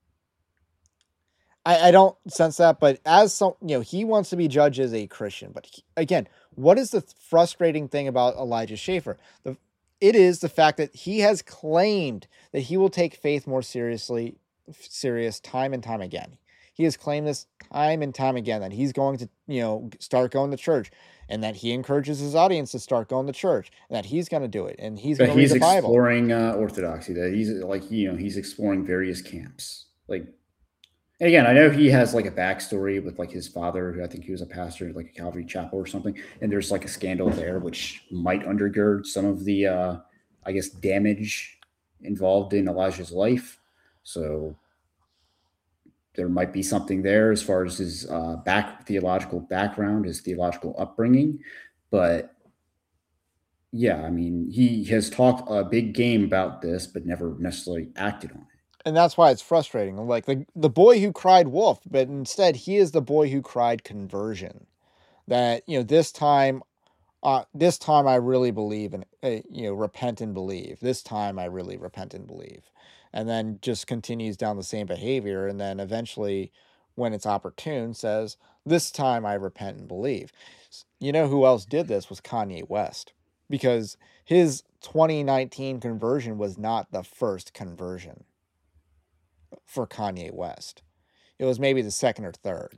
I don't sense that, but as some, he wants to be judged as a Christian. But again, what is the frustrating thing about Elijah Schaffer? It is the fact that he has claimed that he will take faith more serious time and time again. He has claimed this time and time again that he's going to, start going to church, and that he encourages his audience to start going to church, and that he's going to do it, and he's going to read the Bible. He's exploring orthodoxy. That he's exploring various camps. Like, and again, I know he has like a backstory with like his father, who I think he was a pastor at like a Calvary chapel or something, and there's like a scandal there which might undergird some of the, I guess, damage involved in Elijah's life. So there might be something there as far as his theological background, his theological upbringing. But yeah, I mean, he has talked a big game about this, but never necessarily acted on it. And that's why it's frustrating. Like the boy who cried wolf, but instead he is the boy who cried conversion. That, this time I really believe in, repent and believe. This time I really repent and believe. And then just continues down the same behavior. And then eventually, when it's opportune, says, this time I repent and believe. You know who else did this was Kanye West, because his 2019 conversion was not the first conversion for Kanye West. It was maybe the second or third.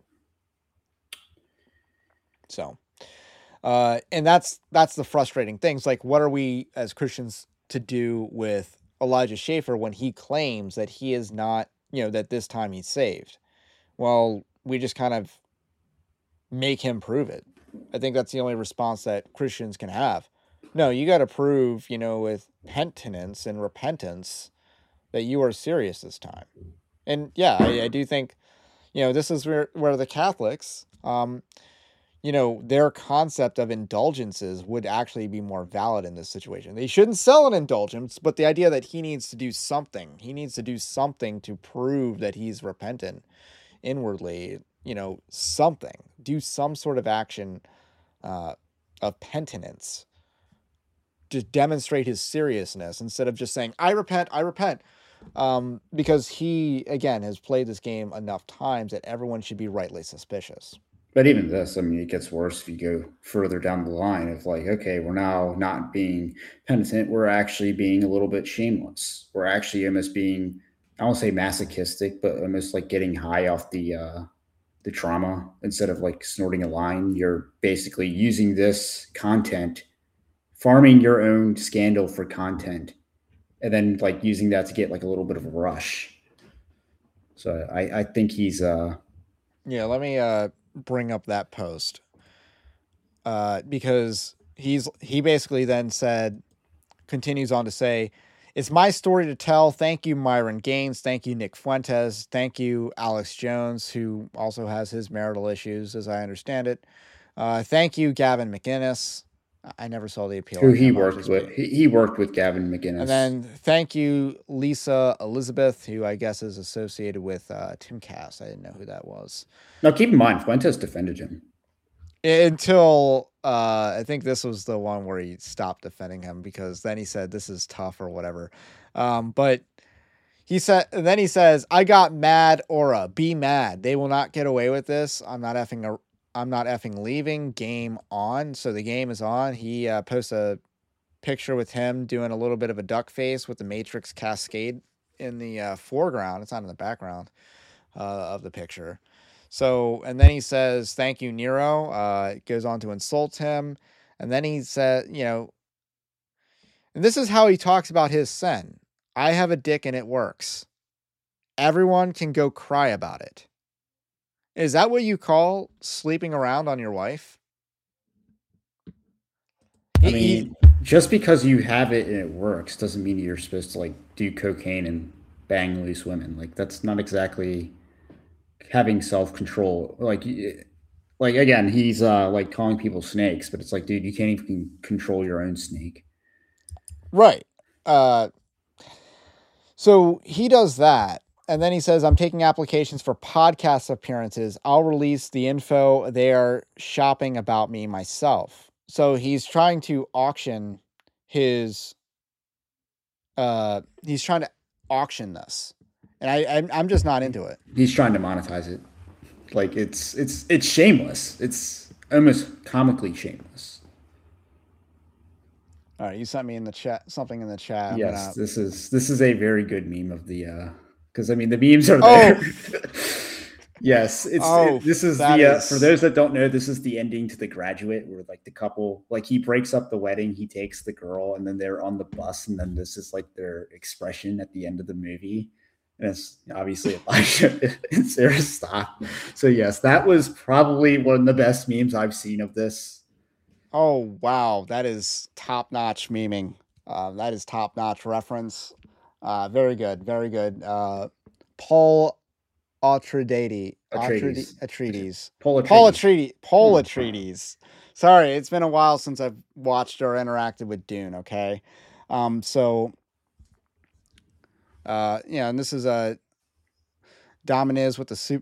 So, and that's the frustrating things. Like, what are we as Christians to do with Elijah Schaffer when he claims that he is not, that this time he's saved? Well, we just kind of make him prove it. I think that's the only response that Christians can have. No, you got to prove, with penitence and repentance that you are serious this time. And yeah, I do think, this is where the Catholics, their concept of indulgences would actually be more valid in this situation. They shouldn't sell an indulgence, but the idea that he needs to do something, to prove that he's repentant inwardly, something, do some sort of action of penitence to demonstrate his seriousness instead of just saying, I repent. Because he, again, has played this game enough times that everyone should be rightly suspicious. But even this, I mean, it gets worse if you go further down the line of like, okay, we're now not being penitent. We're actually being a little bit shameless. We're actually almost being, I won't say masochistic, but almost like getting high off the trauma. Instead of like snorting a line, you're basically using this content, farming your own scandal for content, and then like using that to get like a little bit of a rush. So I think he's yeah, let me bring up that post because he basically then continues on to say, it's my story to tell. Thank you, Myron Gaines. Thank you, Nick Fuentes. Thank you, Alex Jones, who also has his marital issues, as I understand it. Thank you, Gavin McInnes. I never saw the appeal. Who he worked with. He worked with Gavin McInnes. And then thank you, Lisa Elizabeth, who I guess is associated with Tim Cass. I didn't know who that was. Now, keep in mind, Fuentes defended him. Until I think this was the one where he stopped defending him, because then he said, this is tough or whatever. But he says, I got mad, Aura. Be mad. They will not get away with this. I'm not effing leaving. Game on. So the game is on. He posts a picture with him doing a little bit of a duck face with the Matrix cascade in the foreground. It's not in the background of the picture. So, and then he says, thank you, Nero. It goes on to insult him. And then he said, And this is how he talks about his sin. I have a dick and it works. Everyone can go cry about it. Is that what you call sleeping around on your wife? I mean, just because you have it and it works doesn't mean you're supposed to like do cocaine and bang loose women. Like that's not exactly having self-control. Like again, he's like calling people snakes, but it's like, dude, you can't even control your own snake. Right. So he does that. And then he says, I'm taking applications for podcast appearances. I'll release the info. They are shopping about me myself. So he's trying to auction he's trying to auction this. And I'm just not into it. He's trying to monetize it. Like it's shameless. It's almost comically shameless. All right, you sent me in the chat something in the chat. Yes, this is a very good meme of the because I mean the memes are there. Yes, this is for those that don't know, this is the ending to The Graduate, where like the couple, like he breaks up the wedding, he takes the girl, and then they're on the bus, and then this is like their expression at the end of the movie. And it's obviously Elijah and Sarah Stock. So yes, that was probably one of the best memes I've seen of this. Oh wow, that is top-notch memeing. That is top-notch reference. Very good, very good. Paul Atreides. Sorry, it's been a while since I've watched or interacted with Dune. Okay, and this is Dominiz with the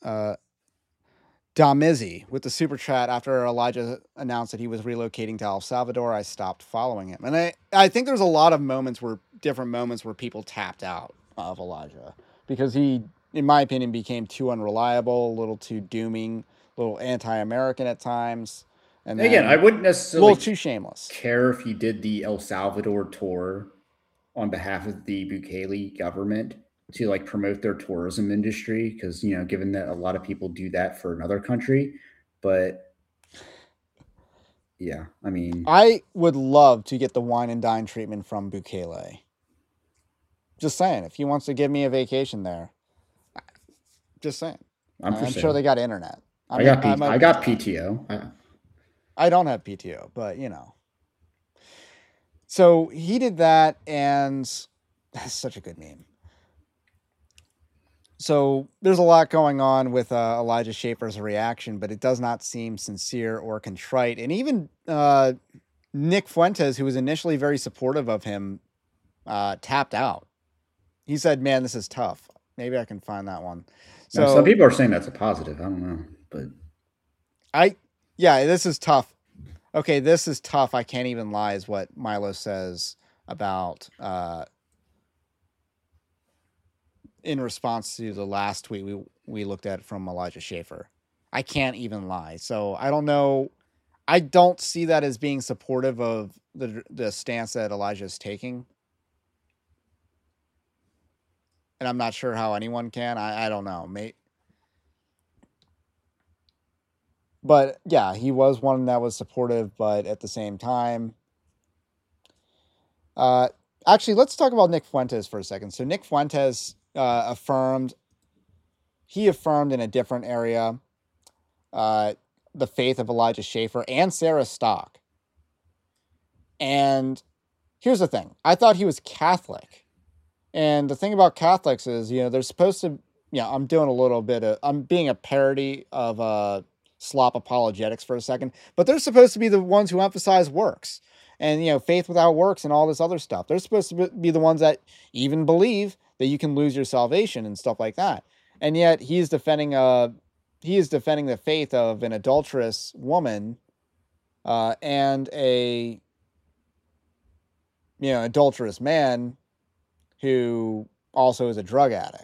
Domizzi with the super chat. After Elijah announced that he was relocating to El Salvador, I stopped following him, and I think there's a lot of different moments where people tapped out of Elijah because he, in my opinion, became too unreliable, a little too dooming, a little anti-American at times. And again, I wouldn't necessarily a little too shameless. Care if he did the El Salvador tour on behalf of the Bukele government to like promote their tourism industry, because given that a lot of people do that for another country. But yeah, I mean, I would love to get the wine and dine treatment from Bukele. Just saying, if he wants to give me a vacation there, just saying. I'm sure they got internet. I got PTO. I don't have PTO, but So he did that, and that's such a good meme. So there's a lot going on with Elijah Schaffer's reaction, but it does not seem sincere or contrite. And even Nick Fuentes, who was initially very supportive of him, tapped out. He said, man, this is tough. Maybe I can find that one. So some people are saying that's a positive. I don't know, but this is tough. Okay, this is tough. I can't even lie is what Milo says about in response to the last tweet we looked at from Elijah Schaffer. I can't even lie. So I don't know. I don't see that as being supportive of the stance that Elijah is taking. And I'm not sure how anyone can. I don't know. But yeah, he was one that was supportive, but at the same time. Actually, let's talk about Nick Fuentes for a second. So Nick Fuentes affirmed in a different area the faith of Elijah Schaffer and Sarah Stock. And here's the thing. I thought he was Catholic. And the thing about Catholics is, they're supposed to, I'm being a parody of slop apologetics for a second, but they're supposed to be the ones who emphasize works and, faith without works and all this other stuff. They're supposed to be the ones that even believe that you can lose your salvation and stuff like that. And yet he is defending the faith of an adulterous woman and a adulterous man who also is a drug addict.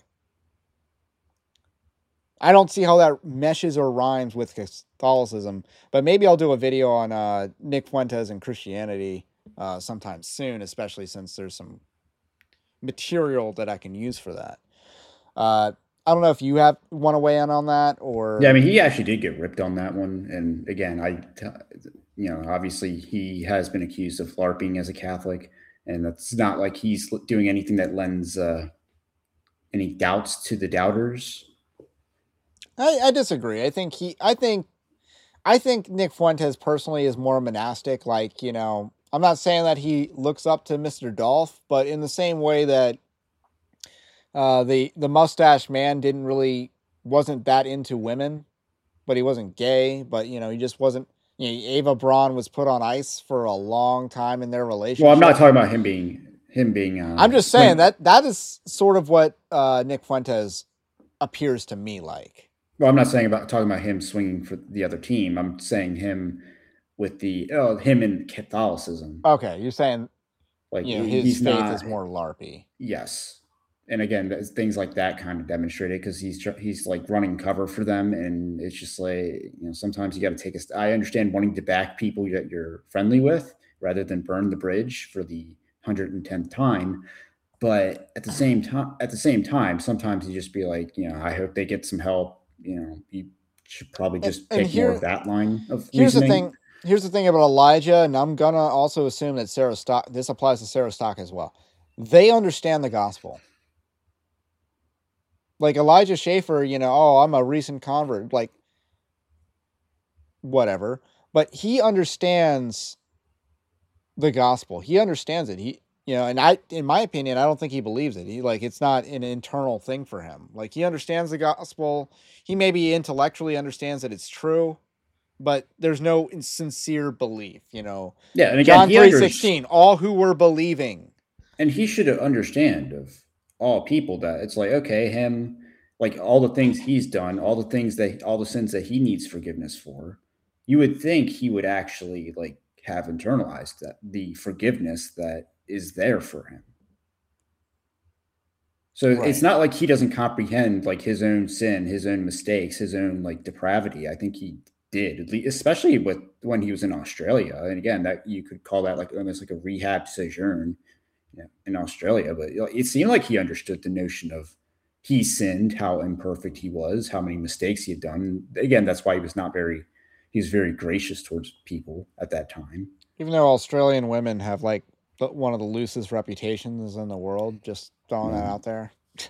I don't see how that meshes or rhymes with Catholicism, but maybe I'll do a video on Nick Fuentes and Christianity sometime soon, especially since there's some material that I can use for that. I don't know if you want to weigh in on that or... Yeah, I mean, he actually did get ripped on that one. And again, obviously he has been accused of LARPing as a Catholic. And that's not like he's doing anything that lends any doubts to the doubters. I disagree. I think Nick Fuentes personally is more monastic. Like, you know, I'm not saying that he looks up to Mr. Dolph, but in the same way that the mustache man wasn't that into women, but he wasn't gay, but you know, he just wasn't. You know, Ava Braun was put on ice for a long time in their relationship. Well, I'm not talking about him being. I'm just saying that is sort of what Nick Fuentes appears to me like. Well, I'm not talking about him swinging for the other team. I'm saying him with him in Catholicism. Okay, you're saying like, you know, his faith is more LARPy. Yes. And again, things like that kind of demonstrated because he's like running cover for them, and it's just like, you know, sometimes you got to take I understand wanting to back people that you're friendly with rather than burn the bridge for the 110th time, but at the same time, sometimes you just be like, you know, I hope they get some help. You know, you should probably just pick more of that line of reasoning. Here's the thing about Elijah, and I'm gonna also assume that Sarah Stock. This applies to Sarah Stock as well. They understand the gospel. Like Elijah Schaffer, you know, oh, I'm a recent convert, like whatever. But he understands the gospel. He understands it. He, you know, and in my opinion, I don't think he believes it. It's not an internal thing for him. Like he understands the gospel. He maybe intellectually understands that it's true, but there's no sincere belief, you know. Yeah, and again, John 3:16, all who were believing. And he should understand of all people that it's like, okay, him, like all the things he's done, all the sins that he needs forgiveness for, you would think he would actually like have internalized that the forgiveness that is there for him. So It's not like he doesn't comprehend like his own sin, his own mistakes, his own like depravity. I think he did, especially when he was in Australia. And again, that you could call that like almost like a rehab sojourn in Australia. But it seemed like he understood the notion of he sinned, how imperfect he was, how many mistakes he had done. Again, that's why he was very gracious towards people at that time. Even though Australian women have like one of the loosest reputations in the world, just throwing that out there.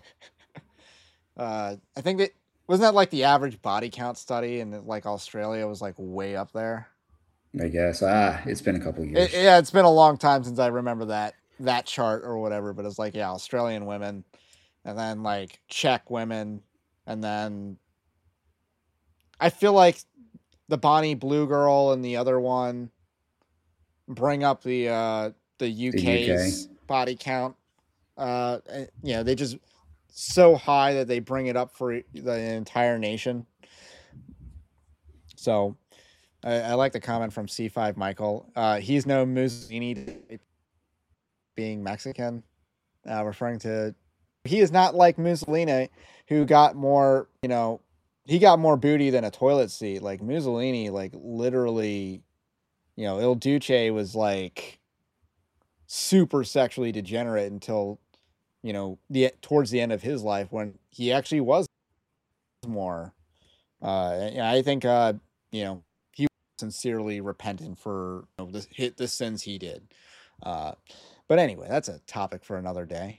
I think that wasn't that like the average body count study, and like Australia was like way up there. I guess it's been a couple of years. It's been a long time since I remember that chart or whatever. But it's like, yeah, Australian women, and then like Czech women, and then I feel like the Bonnie Blue Girl and the other one bring up the UK's body count. You know, they just so high that they bring it up for the entire nation. So I like the comment from C5 Michael. He's no Mussolini being Mexican, referring to he is not like Mussolini, who got more, you know, he got more booty than a toilet seat. Like Mussolini, like literally, you know, Il Duce was like super sexually degenerate until, you know, towards the end of his life when he actually was more. I think, you know, he was sincerely repentant for, you know, the sins he did. But anyway, that's a topic for another day.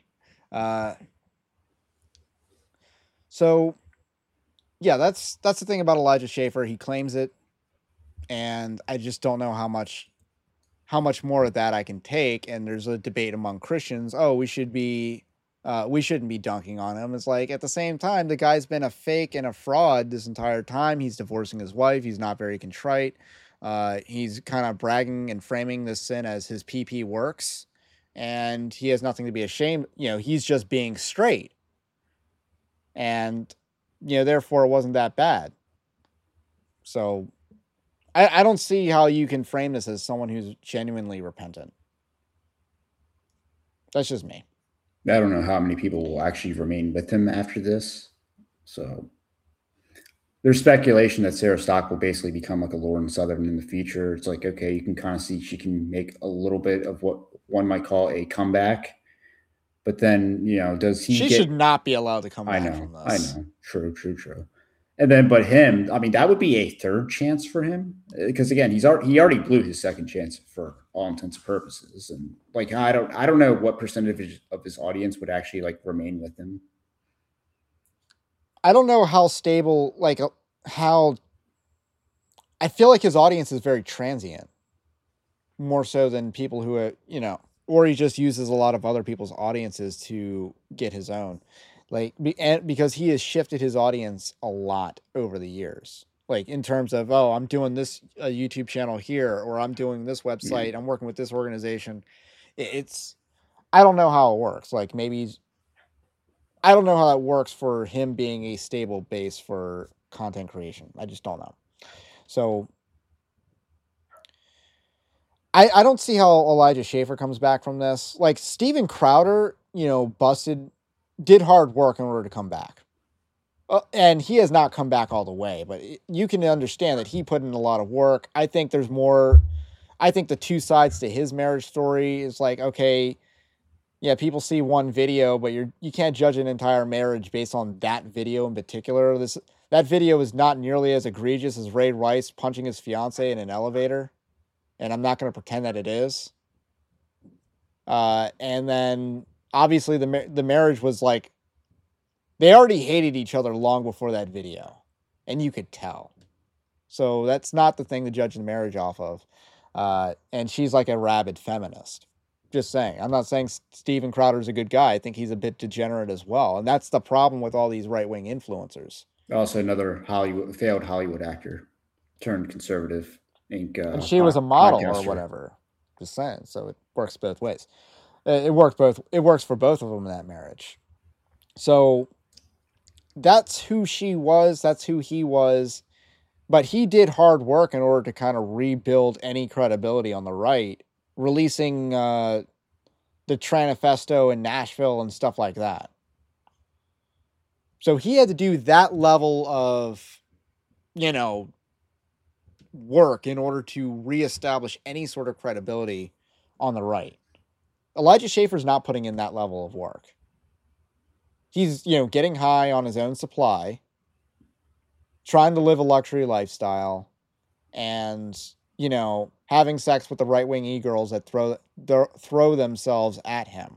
So yeah, that's the thing about Elijah Schaffer. He claims it, and I just don't know how much more of that I can take. And there's a debate among Christians. Oh, we shouldn't be dunking on him. It's like, at the same time, the guy's been a fake and a fraud this entire time. He's divorcing his wife. He's not very contrite. He's kind of bragging and framing this sin as his PP works, and he has nothing to be ashamed. You know, he's just being straight. And, you know, therefore it wasn't that bad. So I don't see how you can frame this as someone who's genuinely repentant. That's just me. I don't know how many people will actually remain with him after this. So there's speculation that Sarah Stock will basically become like a Lauren Southern in the future. It's like, okay, you can kind of see she can make a little bit of what one might call a comeback. But then, you know, does he should not be allowed to come back from this. I know. True. And then, but him, I mean, that would be a third chance for him because again, he already blew his second chance for all intents and purposes. And like, I don't know what percentage of his audience would actually like remain with him. I don't know how stable, like how. I feel like his audience is very transient, more so than people who, or he just uses a lot of other people's audiences to get his own. Like, because he has shifted his audience a lot over the years. Like, in terms of, oh, I'm doing this YouTube channel here, or I'm doing this website, I'm working with this organization. I don't know how it works. Like, I don't know how that works for him being a stable base for content creation. I just don't know. So, I don't see how Elijah Schaffer comes back from this. Like, Steven Crowder, did hard work in order to come back. And he has not come back all the way, but you can understand that he put in a lot of work. I think there's more. I think the two sides to his marriage story is like, okay, yeah, people see one video, but you can't judge an entire marriage based on that video in particular. That video is not nearly as egregious as Ray Rice punching his fiance in an elevator, and I'm not going to pretend that it is. And then obviously the marriage was like, they already hated each other long before that video, and you could tell. So that's not the thing to judge the marriage off of. And she's like a rabid feminist. Just saying. I'm not saying Steven Crowder's a good guy. I think he's a bit degenerate as well. And that's the problem with all these right-wing influencers. Also, another failed Hollywood actor turned conservative. And she was a model podcaster. Or whatever. Just saying. So it works both ways. It works for both of them in that marriage. So that's who she was. That's who he was. But he did hard work in order to kind of rebuild any credibility on the right, releasing the Tranifesto in Nashville and stuff like that. So he had to do that level of, work in order to reestablish any sort of credibility on the right. Elijah Schaffer's not putting in that level of work. He's, getting high on his own supply, trying to live a luxury lifestyle, and, having sex with the right-wing e-girls that throw themselves at him.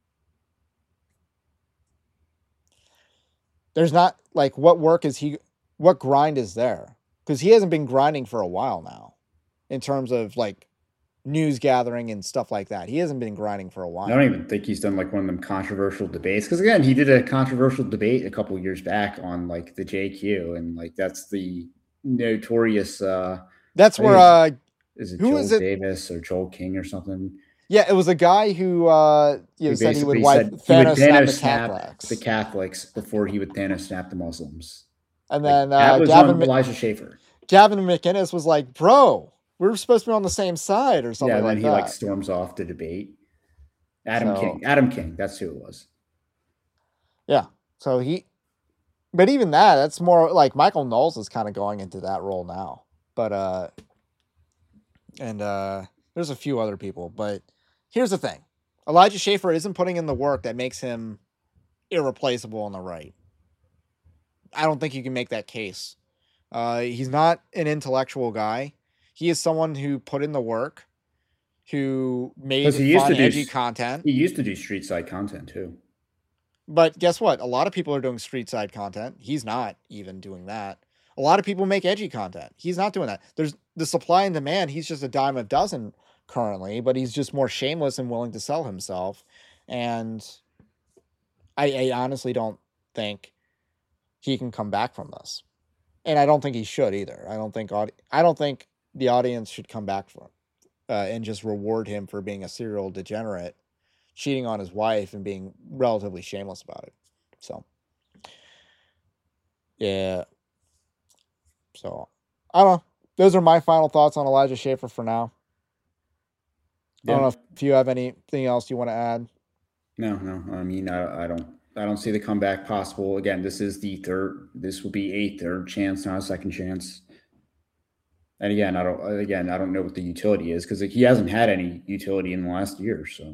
There's not, like, what grind is there? Because he hasn't been grinding for a while now, in terms of, like, news gathering and stuff like that. He hasn't been grinding for a while. I don't even think he's done like one of them controversial debates. Because again, he did a controversial debate a couple of years back on like the JQ, and like that's the notorious. That's where is it Joel Davis or Joel King or something? Yeah, it was a guy who said he would Thanos snap the Catholics before he would Thanos snap the Muslims. And then that was Elijah Schaffer. Gavin McInnes was like, "Bro, we were supposed to be on the same side," or something like that. Yeah, then he storms off the debate. Adam King, that's who it was. Yeah, so but even that's more like Michael Knowles is kind of going into that role now. But there's a few other people, but here's the thing: Elijah Schaffer isn't putting in the work that makes him irreplaceable on the right. I don't think you can make that case. He's not an intellectual guy. He is someone who put in the work, who made fun, edgy content. He used to do street side content too. But guess what? A lot of people are doing street side content. He's not even doing that. A lot of people make edgy content. He's not doing that. There's the supply and demand. He's just a dime a dozen currently, but he's just more shameless and willing to sell himself. And I honestly don't think he can come back from this. And I don't think he should either. I don't think the audience should come back for him and just reward him for being a serial degenerate, cheating on his wife, and being relatively shameless about it. So, yeah. So, I don't know. Those are my final thoughts on Elijah Schaffer for now. Yeah. I don't know if you have anything else you want to add. No. I mean, I don't see the comeback possible. Again, this will be a third chance, not a second chance. And again, I don't know what the utility is because he hasn't had any utility in the last year. So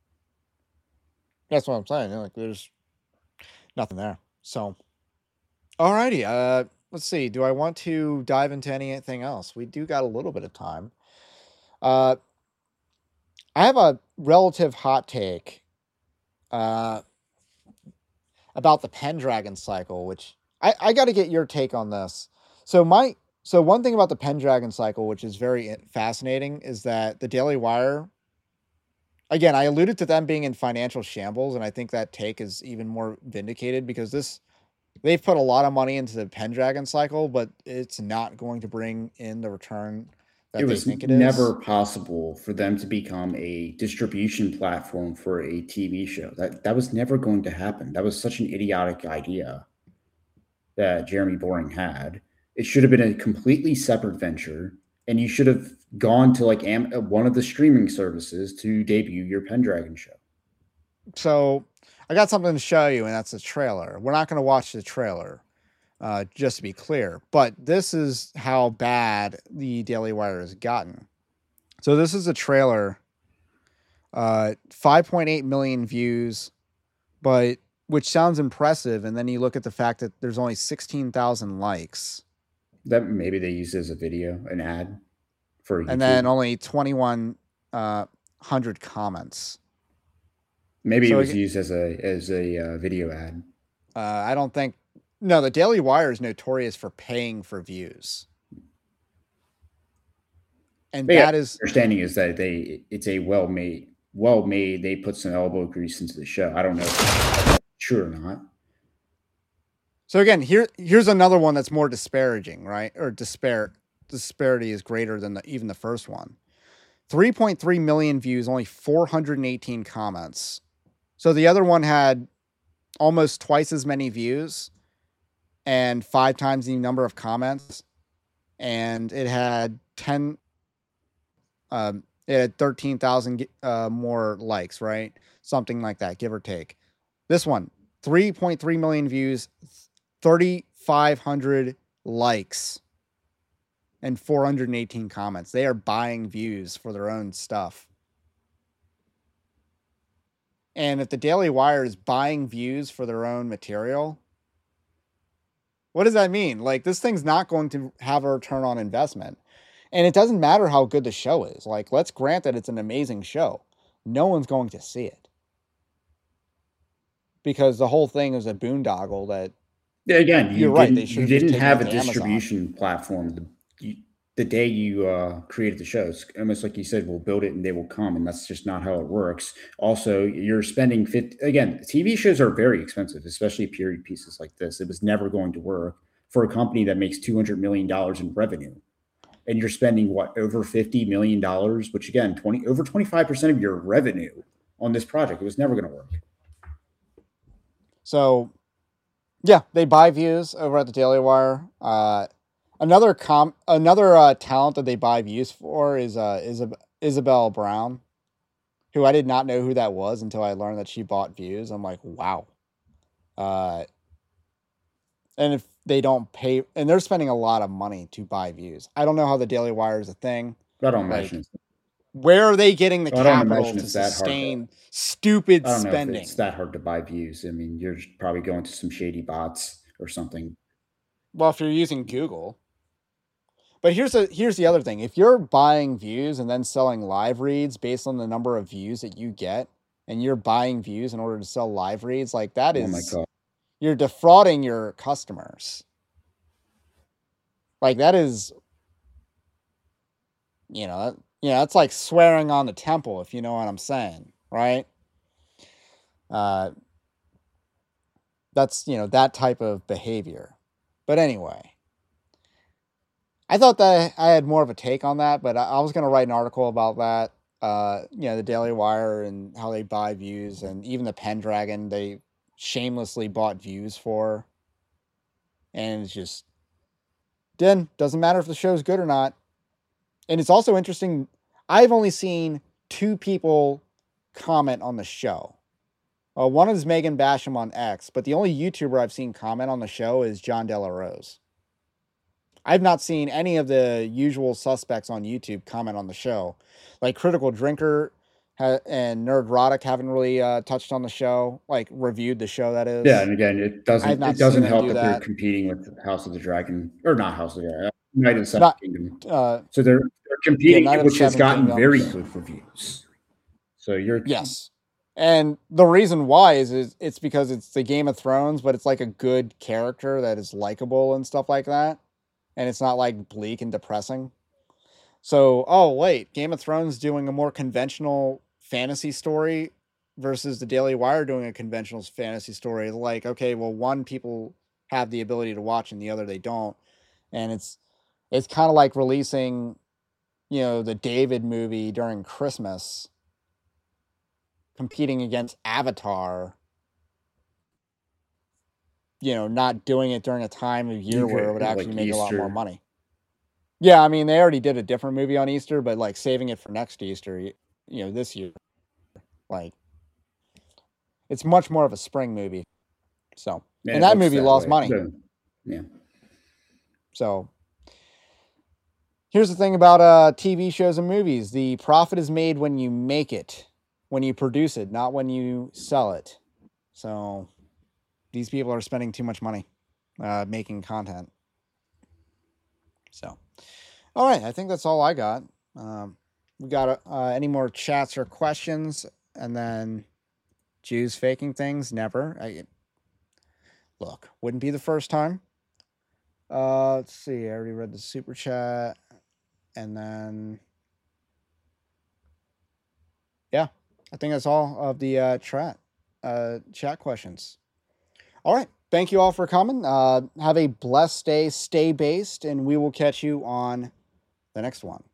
that's what I'm saying. Like, there's nothing there. So Alrighty. Let's see. Do I want to dive into anything else? We do got a little bit of time. Uh, I have a relative hot take uh, about the Pendragon cycle, which I got to get your take on this. So one thing about the Pendragon cycle, which is very fascinating, is that the Daily Wire. Again, I alluded to them being in financial shambles, and I think that take is even more vindicated because they've put a lot of money into the Pendragon cycle, but it's not going to bring in the return It that they was think it never is. possible for them to become a distribution platform for a TV show. That was never going to happen. That was such an idiotic idea that Jeremy Boring had. It should have been a completely separate venture, and you should have gone to like one of the streaming services to debut your Pendragon show. So I got something to show you, and that's the trailer. We're not going to watch the trailer, just to be clear, but this is how bad the Daily Wire has gotten. So this is a trailer, 5.8 million views, but which sounds impressive. And then you look at the fact that there's only 16,000 likes. That maybe they used as a video, an ad for YouTube. And then only 2,100 comments. Maybe it was used as a video ad. I don't think. No, the Daily Wire is notorious for paying for views, and that is understanding is that it's a well made. They put some elbow grease into the show. I don't know if that's true or not. So again, here's another one that's more disparaging, right? Or disparity is greater than even the first one. 3.3 million views, only 418 comments. So the other one had almost twice as many views and 5 times the number of comments, and it had 13,000 more likes, right? Something like that, give or take. This one, 3.3 million views, 3,500 likes, and 418 comments. They are buying views for their own stuff. And if the Daily Wire is buying views for their own material, what does that mean? Like, this thing's not going to have a return on investment. And it doesn't matter how good the show is. Like, let's grant that it's an amazing show. No one's going to see it. Because the whole thing is a boondoggle that... Yeah, again, you're right. You didn't have a distribution platform the day you created the show. It's almost like you said, we'll build it and they will come. And that's just not how it works. Also, you're spending again, TV shows are very expensive, especially period pieces like this. It was never going to work for a company that makes $200 million in revenue. And you're spending over $50 million, which again, over 25% of your revenue on this project. It was never going to work. So, yeah, they buy views over at the Daily Wire. Another talent that they buy views for is Isabel Brown, who I did not know who that was until I learned that she bought views. I'm like, wow. And if they don't pay, and they're spending a lot of money to buy views. I don't know how the Daily Wire is a thing. I don't imagine. Where are they getting the capital to sustain stupid spending? I don't know if it's that hard to buy views. I mean, you're probably going to some shady bots or something. Well, if you're using Google. But here's the other thing. If you're buying views and then selling live reads based on the number of views that you get, and you're buying views in order to sell live reads, like that is... Oh my God. You're defrauding your customers. Like, that is... it's like swearing on the temple, if you know what I'm saying, right? That's, that type of behavior. But anyway, I thought that I had more of a take on that, but I was going to write an article about that. The Daily Wire and how they buy views, and even the Pendragon, they shamelessly bought views for. And it's just, doesn't matter if the show's good or not. And it's also interesting, I've only seen 2 people comment on the show. One is Megan Basham on X, but the only YouTuber I've seen comment on the show is John De La Rose. I've not seen any of the usual suspects on YouTube comment on the show. Like Critical Drinker and Nerdrotic haven't really touched on the show, like reviewed the show. That is, Yeah, and again, it I've doesn't not it doesn't seen them help do that they're that. competing with House of the Dragon, or not House of the Dragon, Knight of the Seven Not Kingdom. uh, So they're competing, Knight of the which has Seven gotten very Kingdoms. good reviews. So you're Yes. And the reason why is it's because it's the Game of Thrones, but it's like a good character that is likable and stuff like that. And it's not like bleak and depressing. So, oh wait, Game of Thrones doing a more conventional fantasy story versus the Daily Wire doing a conventional fantasy story. Like, okay, well, one people have the ability to watch and the other they don't. And it's kind of like releasing, the David movie during Christmas, competing against Avatar, not doing it during a time of year where it would actually like make a lot more Easter. money. Yeah, I mean, they already did a different movie on Easter, but like saving it for next Easter, this year, like it's much more of a spring movie. So, Yeah, and it that looks movie lost way. money. Yeah. So, here's the thing about TV shows and movies: the profit is made when you make it, when you produce it, not when you sell it. So, these people are spending too much money making content. So, all right, I think that's all I got. We got any more chats or questions? And then Jews faking things? Never. Look, wouldn't be the first time. Let's see. I already read the super chat. And then, yeah, I think that's all of the chat questions. All right. Thank you all for coming. Have a blessed day. Stay based, and we will catch you on the next one.